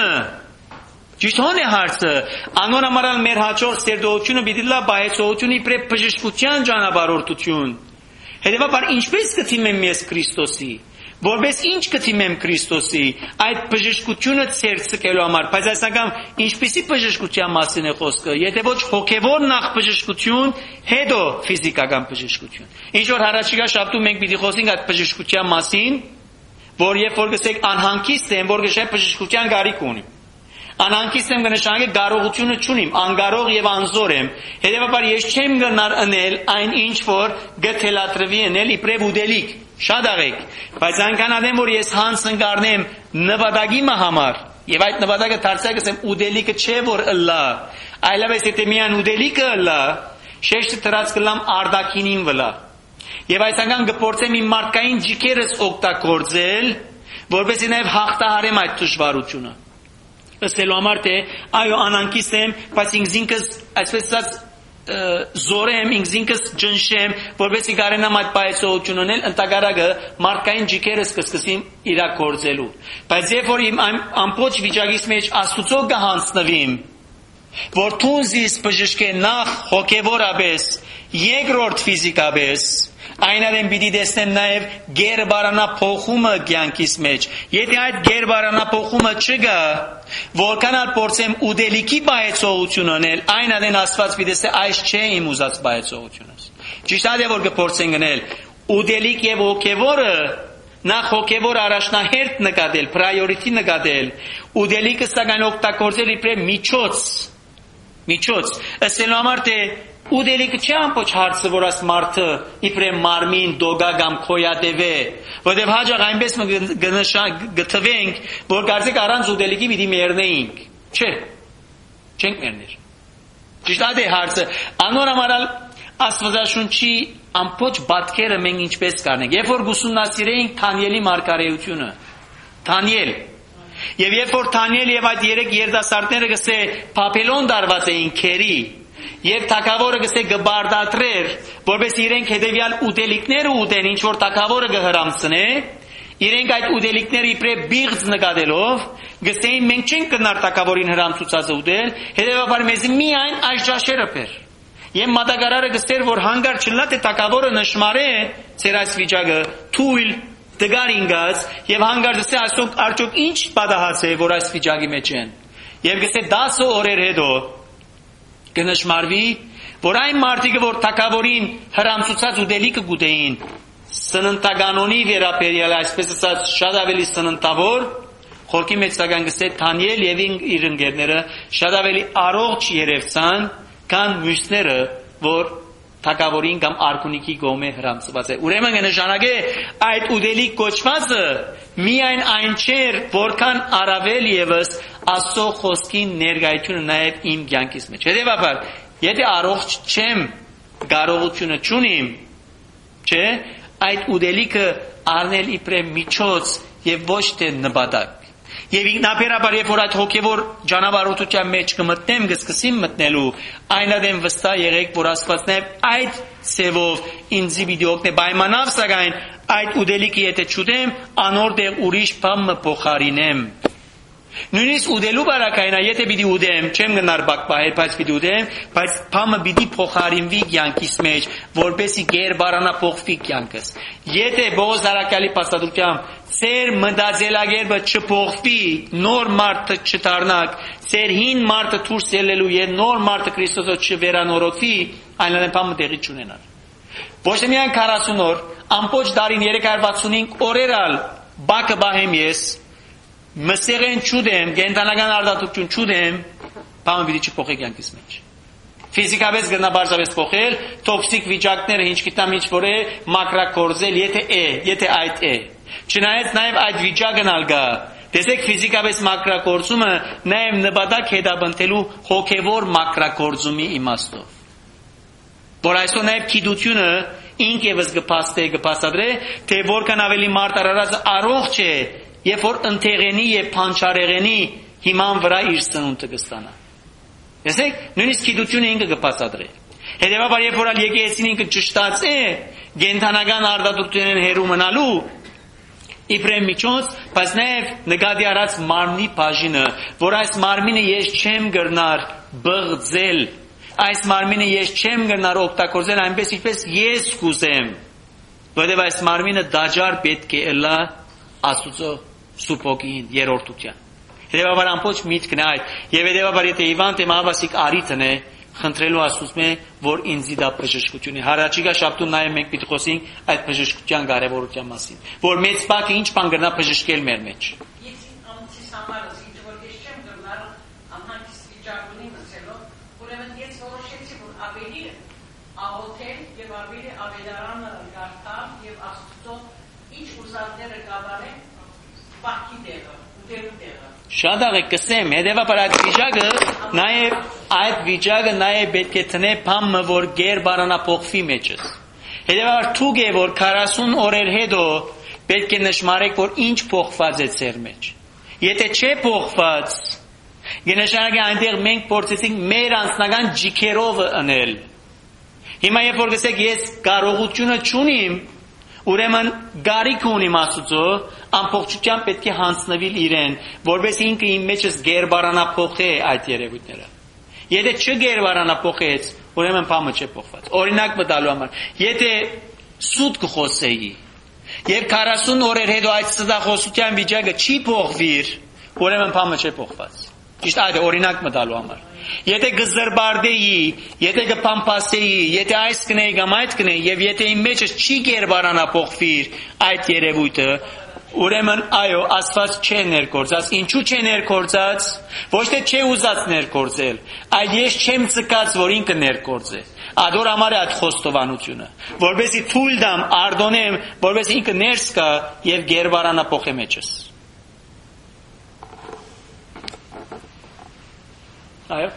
Ճիշտ հոն է հարցը, անոր համարալ մեր հաջող ստերդողությունը պիտի լա բայեցողությունը իբրև բժշկության ճանապարհորդություն։ Հետևաբար ինչպես կթիմեմ ես Քրիստոսի, որպես ինչ կթիմեմ Քրիստոսի, այդ բժշկությունը ցերծելու համար, բայց այսական ինչպիսի բժշկության մասին է խոսքը, եթե ոչ հոգևոր նախ բժշկություն, հետո ֆիզիկական բժշկություն։ Ինչ որ հարաճիգա շաբթում մենք պիտի խոսենք այդ բժշկության մասին, որ երբ որ գսեք անհանգիստ եմ, որ գշե բժշկության գարիք ունի։ Անհանգիստ եմ կնշանակե կարողությունը չունիմ, անկարող եւ անզոր եմ։ Հետևաբար ես չեմ գնար անել այն ինչ որ գթելատրվի անել իբրև ուդելիք։ Շատ աղեք, բայց այնքան ադեմ որ ես հանց ընկառնեմ նպատակի համար, եւ այդ նպատակը դարձյալ գսեմ ուդելիքը չէ որ ըլլա, այլապես եթե միան ուդելիքը ըլլա, շեշտը դրած կլամ արդակինին վլա։ Եվ այս անգամ կփորձեմ իմ մարդկային ջիքերս օգտագործել, որպեսզի նաև հաղթահարեմ այդ դժվարությունը։ Ըստ համար թե այո անանկիստ եմ, բայց ինքնինքս այսպես ասած զորեմ, ինքնինքս ջնշեմ, որպեսզի կարենամ այդ բայեցողությունը ունել, ընդհանրակը մարդկային ջիքերս կսկսեմ իրագործելու։ Բայց երբ որ իմ ամբողջ վիճակից մեջ Աստուծո կհանձնվիմ, որ թունզիս բժշկե նախ հոգևորապես, երկրորդ ֆիզիկապես, այնադեմ պիտի տեսնեմ նաև գերբարանափոխումը կյանքիս մեջ։ Եթե այդ գերբարանափոխումը չկա, որքան ալ փորձեմ ուդելիքի բայեցողություն անել, այնադեն Աստված պիտի ասե այս չէ իմ ուզած բայեցողությունս։ Ճիշտ է որ կփորձեն գնել ուդելիք եւ հոգևորը նախ հոգևոր առաջնահերթ նկատել, priority նկատել, ուդելիքը սակայն օգտագործել իբրև միջոց, միջոց։ Ըստ համար թե ուդելիքը չի ամբողջ հարցը, որ աս մարդը իբրև մարմին դոգա կամ քոյադեվե, որտեղ հաջող այնպես գտնվենք, որ կարծեք առանց ուդելիքի պիտի մեռնեինք։ Չէ, չենք մեռներ։ Ճիշտ է հարցը, անոր համարալ Աստվածաշունչի ամբողջ բատկերը մենք ինչպես կանենք։ Երբ որ ուսումնասիրեինք Դանիելի մարգարեությունը, Դանիել, եւ երբ որ Դանիել եւ այդ երեք երիտասարդները գսե Բաբելոն դարված էին քերի, եւ թագավորը գսե գբարդատրեր, որպես իրենք հետեւյալ ուդելիքները ուտեն, ինչ որ թագավորը գհրամցնե, իրենք այդ ուդելիքները իբրև բիղձ նկատելով, գսեին մենք չենք կնար թագավորին հրամցուցած ուտել, հետեւաբար մեզ միայն այս ճաշերը բեր։ Եվ մատակարարը գսեր, որ հանգար չլա թե թագավորը նշմարե ծեր այս վիճակը թույլ դգար ինգած եւ հանգար գսե ասոք արդյոք ինչ պատահած է որ այս վիճակի մեջ են։ Եվ գսե դասը օրեր հետո կնշմարվի, որ այն մարդիկը որ թագավորին հրամցուցած ուտելիքը գուտեին, սննդականոնի վերաբերյալ այսպես ասած շատ ավելի սննդավոր, խորքի մեջ սակայն գսե Դանիել եւ իր ընկերները շատ ավելի առողջ երևցան կան մյուսները, որ թագավորին կամ արքունիքի գոմե հրամցված է։ Ուրեմն կնշանակե այդ ուդելիք կոչվածը միայն այն չէր, որքան առավել եւս Աստծո խոսքի ներկայությունը նաև իմ կյանքիս մեջ։ Հետևաբար, եթե առողջ չեմ, կարողությունը չունիմ, չէ, այդ ուդելիքը առնել իբրև միջոց եւ ոչ թե նպատակ։ Եվ ինքնաբերաբար երբ որ այդ հոգևոր ճանապարհորդության մեջ կմտնեմ, կսկսեմ մտնելու, այնադեմ վստահ եղեք, որ Աստված նաև այդ ցևով ինձ պիտի օգնի պայմանավ, սակայն այդ ուդելիքը եթե չուտեմ, անոր դեղ ուրիշ բան մը փոխարինեմ։ Նույնիսկ ուդելու բարակայինա, եթե պիտի ուդեմ, չեմ գնար բակբահել, բայց պիտի ուդեմ, բայց փամը պիտի փոխարինվի կյանքիս մեջ, որպեսզի գերբարանա փոխվի կյանքս։ Եթե Բողոս Արաքյալի փաստադրությամբ ծեր մտածելակերպը չփոխվի, նոր մարդը չդառնաք, ծեր հին մարդը դուրս ելնելու եւ նոր մարդը Քրիստոսով չվերանորոգվի, այնուամենայնիվ փամը տեղի չունենա։ Ոչ թե միայն քառասուն օր, ամբողջ տարին երեք հարյուր վաթսունհինգ օրերալ բակը բահեմ ես, մսեղեն չուդեմ, գենտանական արդատություն չուդեմ, բամը պիտի չփոխի կյանքիս մեջ։ Ֆիզիկապես գնա բարձրապես փոխել, տոքսիկ վիճակները ինչ գիտամ ինչ որ է, մակրակորձել, եթե է, եթե այդ է։ Չնայած նաև այդ վիճակն ալգա, տեսեք ֆիզիկապես մակրակորձումը նաև նպատակ հետապնդելու հոգևոր մակրակորձումի իմաստով։ Որ այսօր նաև գիտությունը ինք եւս կփաստե, կփաստադրե, թե որքան ավելի մարդ արարածը առողջ է, երբ որ ընթեղենի եւ փանչարեղենի հիման վրա իր սնունդը կստանա։ Տեսեք, նույնիսկ գիտությունը ինքը կփաստադրե։ Հետևաբար երբ որ եկեղեցին ինքը ճշտացե, գենթանական արդատություններն հերու մնալու իբրեմ միջոց, բայց նաև նկատի առած մարմնի բաժինը, որ այս մարմինը ես չեմ գրնար բղձել, այս մարմինը ես չեմ գրնար օգտագործել այնպես ինչպես ես կուզեմ, որովհետև այս մարմինը դաջար պետք է ըլլա Աստծո Սուրբ Հոգին երրորդության։ Հետևաբար ամբողջ միտքն է այդ, եւ հետևաբար եթե Իվան Թեմահավասիկ արիթն է, խնդրելու Աստծո մե, որ ինձի դա բժշկություն է։ Հարաճիգա շաբթուն նաև մենք պիտի խոսենք այդ բժշկության կարևորության մասին, որ մեծ բակը ինչ բան գնա բժշկել մեր մեջ։ Շատ աղեք կսեմ, հետևաբար այդ վիճակը նաև այդ վիճակը նաև պետք է տնե փամը, որ գեր բարանափոխվի մեջս։ Հետևաբար թուգ է, որ քառասուն օրեր հետո պետք է նշмарեք, որ ինչ փոխված է ծեր մեջ։ Եթե չէ փոխված, գնահատակի այնտեղ մենք փորձեցինք մեր անձնական ջիքերով անել։ Հիմա երբ որ գսեք ես կարողությունը չունիմ, ուրեմն գարիք ունիմ Աստծո, ամբողջությամբ պետք է հանձնվել իրեն, որովհետեւ ինքը իմ մեջս գերբարանափոխե այդ երևույթները։ Եթե չգերբարանափոխեց, ուրեմն բամը չէ փոխված։ Օրինակ մտալու համար, եթե սուտ կխոսեի, եւ քառասուն օրեր հետո այդ սդախոսության վիճակը չի փոխվիր, ուրեմն բամը չէ փոխված։ Ճիշտ այդ օրինակ մտալու համար։ Եթե գզրբարդեի, եթե կփամփասեի, եթե այս կնեի կամ այդ կնեի, եւ եթե իմ մեջս չի գերբարանափոխվիր այդ երևույթը, ուրեմն այո, Աստված չէ ներկործած։ Ինչու չէ ներկործած։ Ոչ թե չէ ուզած ներկործել, այլ ես չեմ ցկած, որ ինքը ներկործե։ Ադոր համար է այդ խոստովանությունը, որովհետեւ թույլ դամ արդոնեմ, որովհետեւ ինքը ներս կա եւ գերբարանափոխե մեջս։ Այո։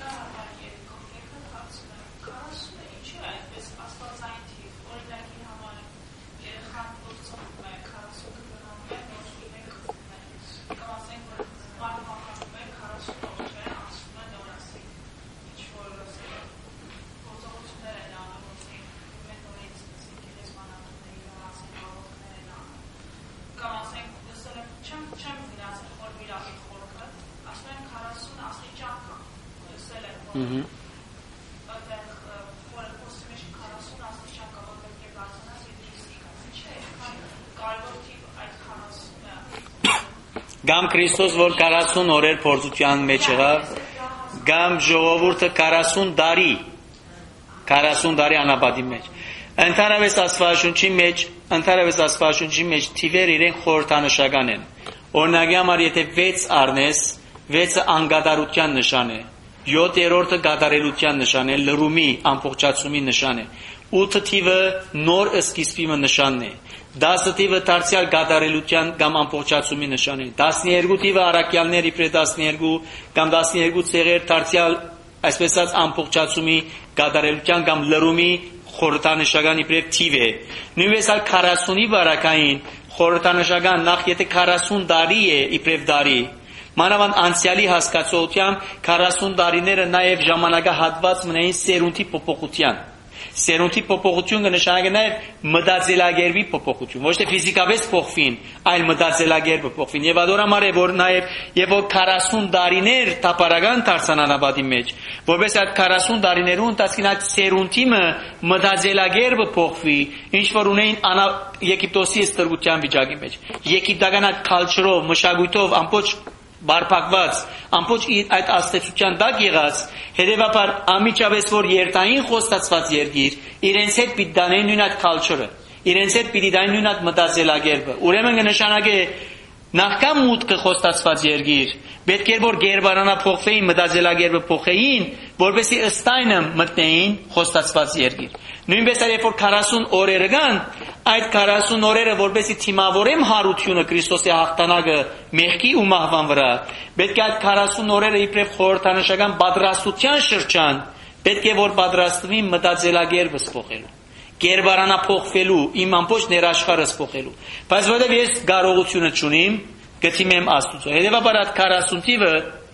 Գամ Քրիստոս, որ քառասուն օրեր փորձության մեջ եղավ, գամ ժողովուրդը քառասուն տարի, քառասուն տարի անապատի մեջ։ Ընդհանրապես Աստվածաշունչի մեջ, ընդհանրապես Աստվածաշունչի մեջ թիվեր իրեն խորհրդանշական են։ Օրինակի համար եթե վեց առնես, վեցը անգադարության նշան է, յոթերորդը գադարելության նշան է, լրումի, ամբողջացումի նշան է, ութը թիվը նոր սկիզբի նշանն է, դասը թիվը դարձյալ գադարելության կամ ամբողջացումի նշան է, տասներկու թիվը առաքյալներ իբրե տասներկու կամ տասներկու ցեղեր դարձյալ այսպես ասած ամբողջացումի գադարելության կամ լրումի խորհրդանշական իբրև թիվ է։ Նույնպես այլ քառասունի վարակային խորհրդանշական նախ եթե քառասուն տարի է իբրև տարի, մանավանդ անցյալի հասկացողությամբ քառասուն տարիները նաև ժամանակահատված մնային սերունդի փոփոխության։ Սերունդի փոփոխություն կնշանակի նաև մտածելակերպի փոփոխություն, ոչ թե ֆիզիկապես փոխվին, այլ մտածելակերպը փոխվին։ Եվ adorամար է որ նաև եւ որ քառասուն տարիներ տապարական դարձան անաբադի մեջ, որպես այդ քառասուն տարիներու ընթացքին այդ սերունդիմը մտածելակերպը փոխվի, ինչ որ ունեին անա Եգիպտոսի ստրգության վիճակի մեջ։ Եգիպտական այդ culture-ով, մշակույթով ամբողջ բարփակված, ամբողջ այդ աստեցության տակ եղած, հետևաբար ամիջապես որ երթային խոստացված երկիր, իրենց հետ պիտի դանեն նույն այդ culture-ը, իրենց հետ պիտի դանեն նույն այդ մտածելակերպը։ Ուրեմն կնշանակի նախքան մուտքը խոստացված երկիր, պետք է որ գերբարանափոխվեին, մտածելակերպը փոխեին, որպեսզի ըստ այնը մտնեին խոստացված երկիր։ Նույնպես էլ երբ որ քառասուն օրերը կան, այդ քառասուն օրերը որպեսզի թիմավորեմ հարությունը Քրիստոսի հաղթանակը մեղքի ու մահվան վրա, պետք է այդ քառասուն օրերը իբրև խորհրդանշական պատրաստության շրջան, պետք է որ պատրաստվի մտածելակերպս փոխելու, գերբարանափոխվելու, իմ ամբողջ ներաշխարհս փոխելու։ Բայց որովհետև ես կարողությունը չունիմ, գտիմեմ Աստծո։ Հետևաբար այդ քառասուն թիվը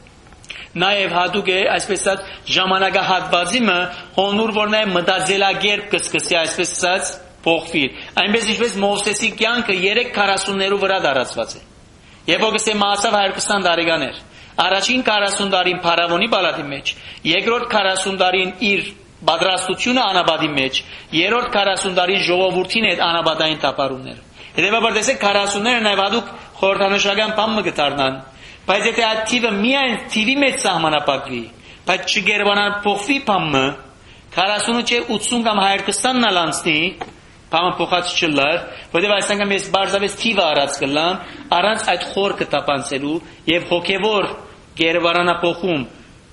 նաև հատուկ է, այսպես ասած, ժամանակահատվածիմը, հոնուր որ նաև մտածելակերպ կսկսի, այսպես ասած, փոխվի։ Այնպես ինչպես Մովսեսի կյանքը երեք քառասուններու վրա դարացված է։ Եվ ոգսե մասավ հարյուր քսան տարեկաներ։ Առաջին քառասուն տարին Փարավոնի պալատի մեջ, երկրորդ քառասուն տարին իր պատրաստությունը անաբադի մեջ, երրորդ քառասուն տարին ժողովրդին հետ անաբադային տապարումներ։ Հետևաբար տեսեք քառասունները նաև հատուկ խորհրդանշական բան մը կդառնան։ Բայց եթե այդ թիվը միայն թիվի մեջ սահմանապակվի, բայց չգերբանափոխվի բանը, քառասունը չէ ութսուն կամ հարյուր քսանն ալ անցնի, բանը փոխած չլար, որտեղ այս անգամ ես բարձավես թիվը առած կլամ, առանց այդ խորքը տապանցելու եւ հոգեվոր գերբանափոխում,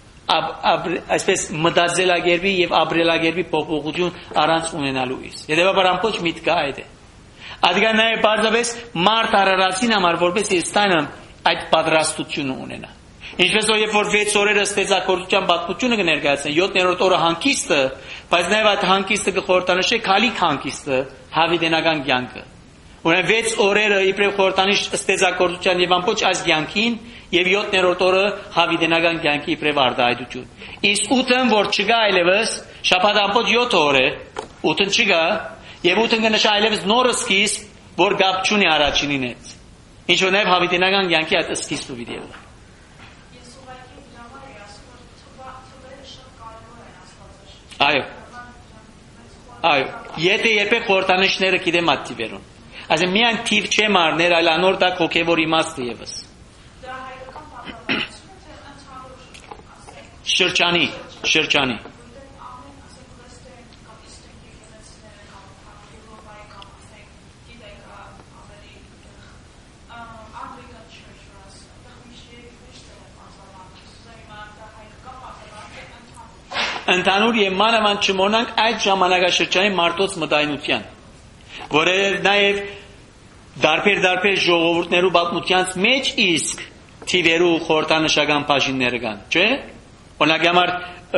այսպես մտածելակերպի եւ ապրելակերպի փոփոխություն առանց ունենալու իս։ Հետևաբար ամբողջ միտքը այդ է։ Ադիգա նաև բարձավես մարդ արարածին համար որպես ստանամ այդ պատրաստությունը ունենա։ Ինչպես որ երբ որ վեց օրերը ստեծակորության պատմությունը կներկայացնեն, յոթերորդ օրը հանգիստը, բայց նաև այդ հանգիստը կխորհրդանշի քալիք հանգիստը, հավիտենական կյանքը։ Ուրեմն վեց օրերը իբրև խորհրդանիշ ստեծակորության եւ ամբողջ այս կյանքին եւ յոթերորդ օրը հավիտենական կյանքի իբրև արտահայտություն։ Իսկ ութն որ չկա այլևս, շաբաթ ամբողջ յոթ օր է, ութն չկա, եւ ութն կնշա այլևս նոր սկիզբ, որ գապ չունի առաջինին հետ։ Ինչ որ նաև հավիտենական կյանքի այդ սկիզբը պիտի եղի։ Այո։ Այո, եթե երբեք խորհրդանիշները գիտեմ այդ թիվերուն։ Այսինքն միայն թիվ չէ մարներ, այլ անոր դա հոգևոր իմաստը եւս։ Շրջանի, շրջանի։ Ընդհանուր եւ մանավանդ չմոռանանք այդ ժամանակաշրջանի մարդոց մտայնության, որը նաեւ դարբեր-դարբեր ժողովուրդներու պատմությանց մեջ իսկ թիվերու խորհրդանշական բաժինները կան, չէ՞։ Օրինակ համար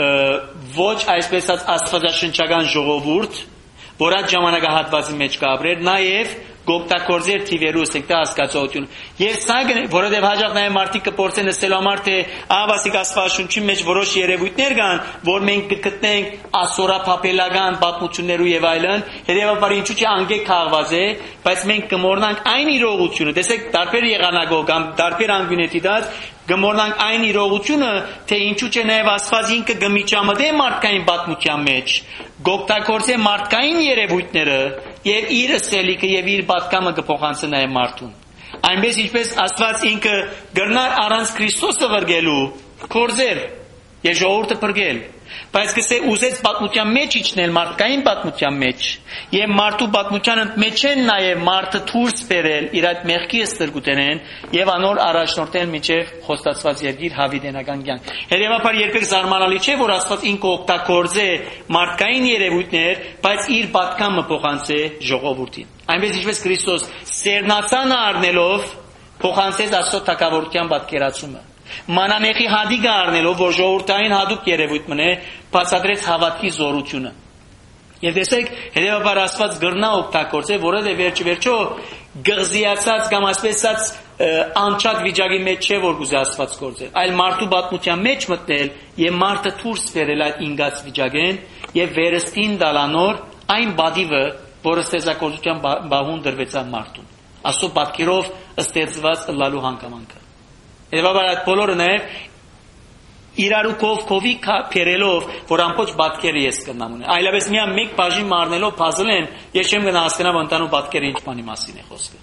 ոչ այսպես աստվածաշնչական ժողովուրդ, որ այդ ժամանակահատվածի մեջ կապրեր, նաեւ գոկտակորձեր թիվերու սեկտա հասկացողություն։ Եվ սա որովհետև հաջող նաև մարդիկ կփորձեն ասելու համար թե ահավասիկ աստվածաշունչի մեջ որոշ երևույթներ կան, որ մենք կգտնենք ասորափապելական պատմություններու եւ այլն, հետեւաբար ինչու՞ չէ անգե քաղված է, բայց մենք կմոռնանք այն իրողությունը, տեսեք, տարբեր եղանակով կամ տարբեր անգյունետի դած կմոռնանք այն իրողությունը, թե ինչու՞ չէ նաև Աստված ինքը գմիջամտե մարդկային պատմության մեջ, գոկտակորձե մարդկային երևույթները եւ իր սելիքը եւ իր պատկամը կփոխանցի նաև մարդուն։ Այնպես ինչպես Աստված ինքը գրնար առանց Քրիստոսը վրգելու, կորձեր եւ ժողովուրդը փրկել, բայց կսե ուզեց պատմության մեջ իջնել մարդկային պատմության մեջ եւ մարդու պատմության մեջ են նաեւ մարդը դուրս բերել իր այդ մեղքի ստրկութենեն եւ անոր առաջնորդել միջև խոստացված երկիր հավիտենական կյանք։ Հետևաբար երբեք զարմանալի չէ, որ Աստված ինքը օգտագործե մարդկային երևույթներ, բայց իր պատկամը փոխանցե ժողովրդին։ Այնպես ինչպես Քրիստոս սերնացանը առնելով փոխանցեց Աստծո թագավորության պատկերացումը։ Մանանեխի հադիգը առնելով, որ ժողովրդային հատուկ երևույթ մնե, բացատրեց հավատքի զորությունը։ Եվ տեսեք, հետևաբար Աստված գրնա օգտագործե, որովհետև վերջ վերջո գղզիացած կամ ասպես ասած անչափ վիճակի մեջ չէ, որ գուզե Աստված գործել, այլ մարդու պատմության մեջ մտնել եւ մարդը դուրս բերել այդ ինգած վիճակեն եւ վերստին դալանոր այն բադիվը, որը ստեղծագործության բահուն դրվեցավ մարդուն։ Աստծո պատկերով ստեղծված լալու հանգամանքը։ Հետևաբար այդ բոլորը նաեւ իրարուկով կովի փերելով, որ ամբողջ պատկերը ես կնամ ունեմ։ Այլապես միայն մեկ բաժին մարնելով puzzle են, ես չեմ գնա հասկանամ ընտանու պատկերը ինչ բանի մասին է խոսքը։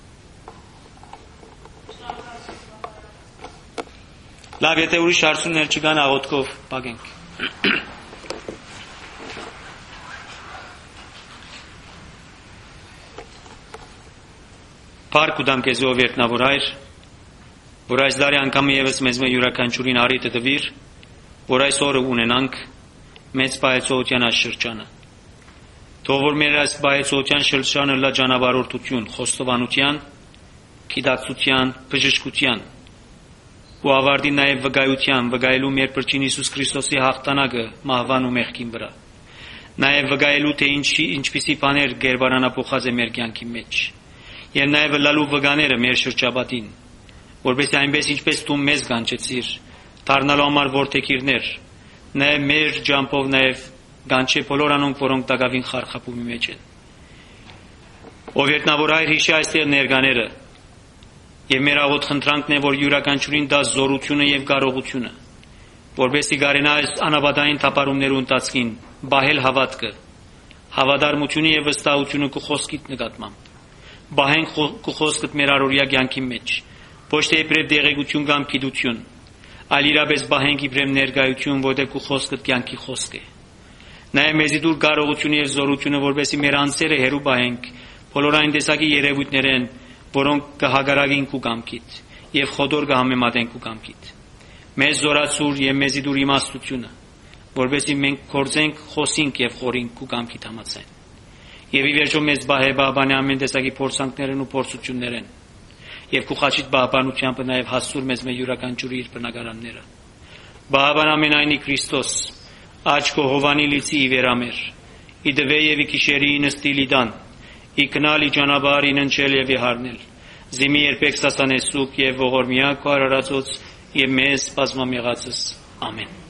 Լավ, եթե ուրիշ հարցումներ չկան, աղոթքով պագենք։ Փառք ու դամ քեզ ով երկնավոր Հայր, որ այս դարի անգամ եւս մեզ մե յուրաքանչյուրին առիթը տվիր, որ այս օրը ունենանք մեծ բայեցողության այս շրջանը։ Թող որ մեր այս բայեցողության շրջանը լա ճանապարհորդություն, խոստովանության, գիտակցության, բժշկության ու ավարտի նաև վկայության, վկայելու մեր Փրկին Հիսուս Քրիստոսի հաղթանակը մահվան ու մեղքին վրա։ Նաև վկայելու թե ինչի ինչպիսի բաներ գերբարանափոխած է մեր կյանքի մեջ։ Եվ նաև լալու վկաները մեր շրջապատին, որպես այնպես ինչպես դու մեզ կանչեցիր, դառնալու համար որդեկիրներ, նաև մեր ջամփով նաև կանչե բոլոր անոնք, որոնք տակավին խարխապումի մեջ են։ Ով երկնավոր Հայր, հիշի այստեղ ներկաները, եւ մեր աղոտ խնդրանքն է, որ յուրաքանչյուրին դա զորությունը եւ կարողությունը, որովհետեւ գարենա այս անաբադային թափարումներու ընթացքին բահել հավատքը, հավատարմությունը եւ վստահությունը քո խոսքիդ նկատմամբ։ Բահենք քո խոսքդ մեր առօրյա կյանքի մեջ, ոչ թե իբրև դեղեցություն կամ գիտություն, այլ իրապես բահենք իբրև ներկայություն, որտեղ քո խոսքդ կյանքի խոսք է։ Նաեւ մեզի դուր կարողությունը եւ զորությունը, որովհետեւ մեր անձերը հերու բահենք բոլոր այն տեսակի երևույթներեն, որոնք կհագարագին քու կամքիդ եւ խոդոր կհամեմատեն քու կամքիդ։ Մեզ զորացուր եւ մեզի դուր իմաստությունը, որովհետեւ մենք կործենք, խոսենք եւ խորինք քու կամքիդ համացեն։ Եվ ի վերջո մեզ բահե բաբանի ամեն տեսակի փորձանքներն ու փորձություններն եւ քու խաչիդ բաբանությամբ նաեւ հասցուր մեզ մեր յուրաքանչյուրի իր բնակարանները։ Բաբան ամենայնի Քրիստոս, աչքո հովանի լիցի վերամեր, իդվե եւ իքիշերի նստիլիդան, իքնալի ճանապարհ իննչել եւ իհարնել, զիմի երբեք սասանեսուկ եւ ողորմյա կարարածոց եւ մեզ բազմամեղածս ամեն։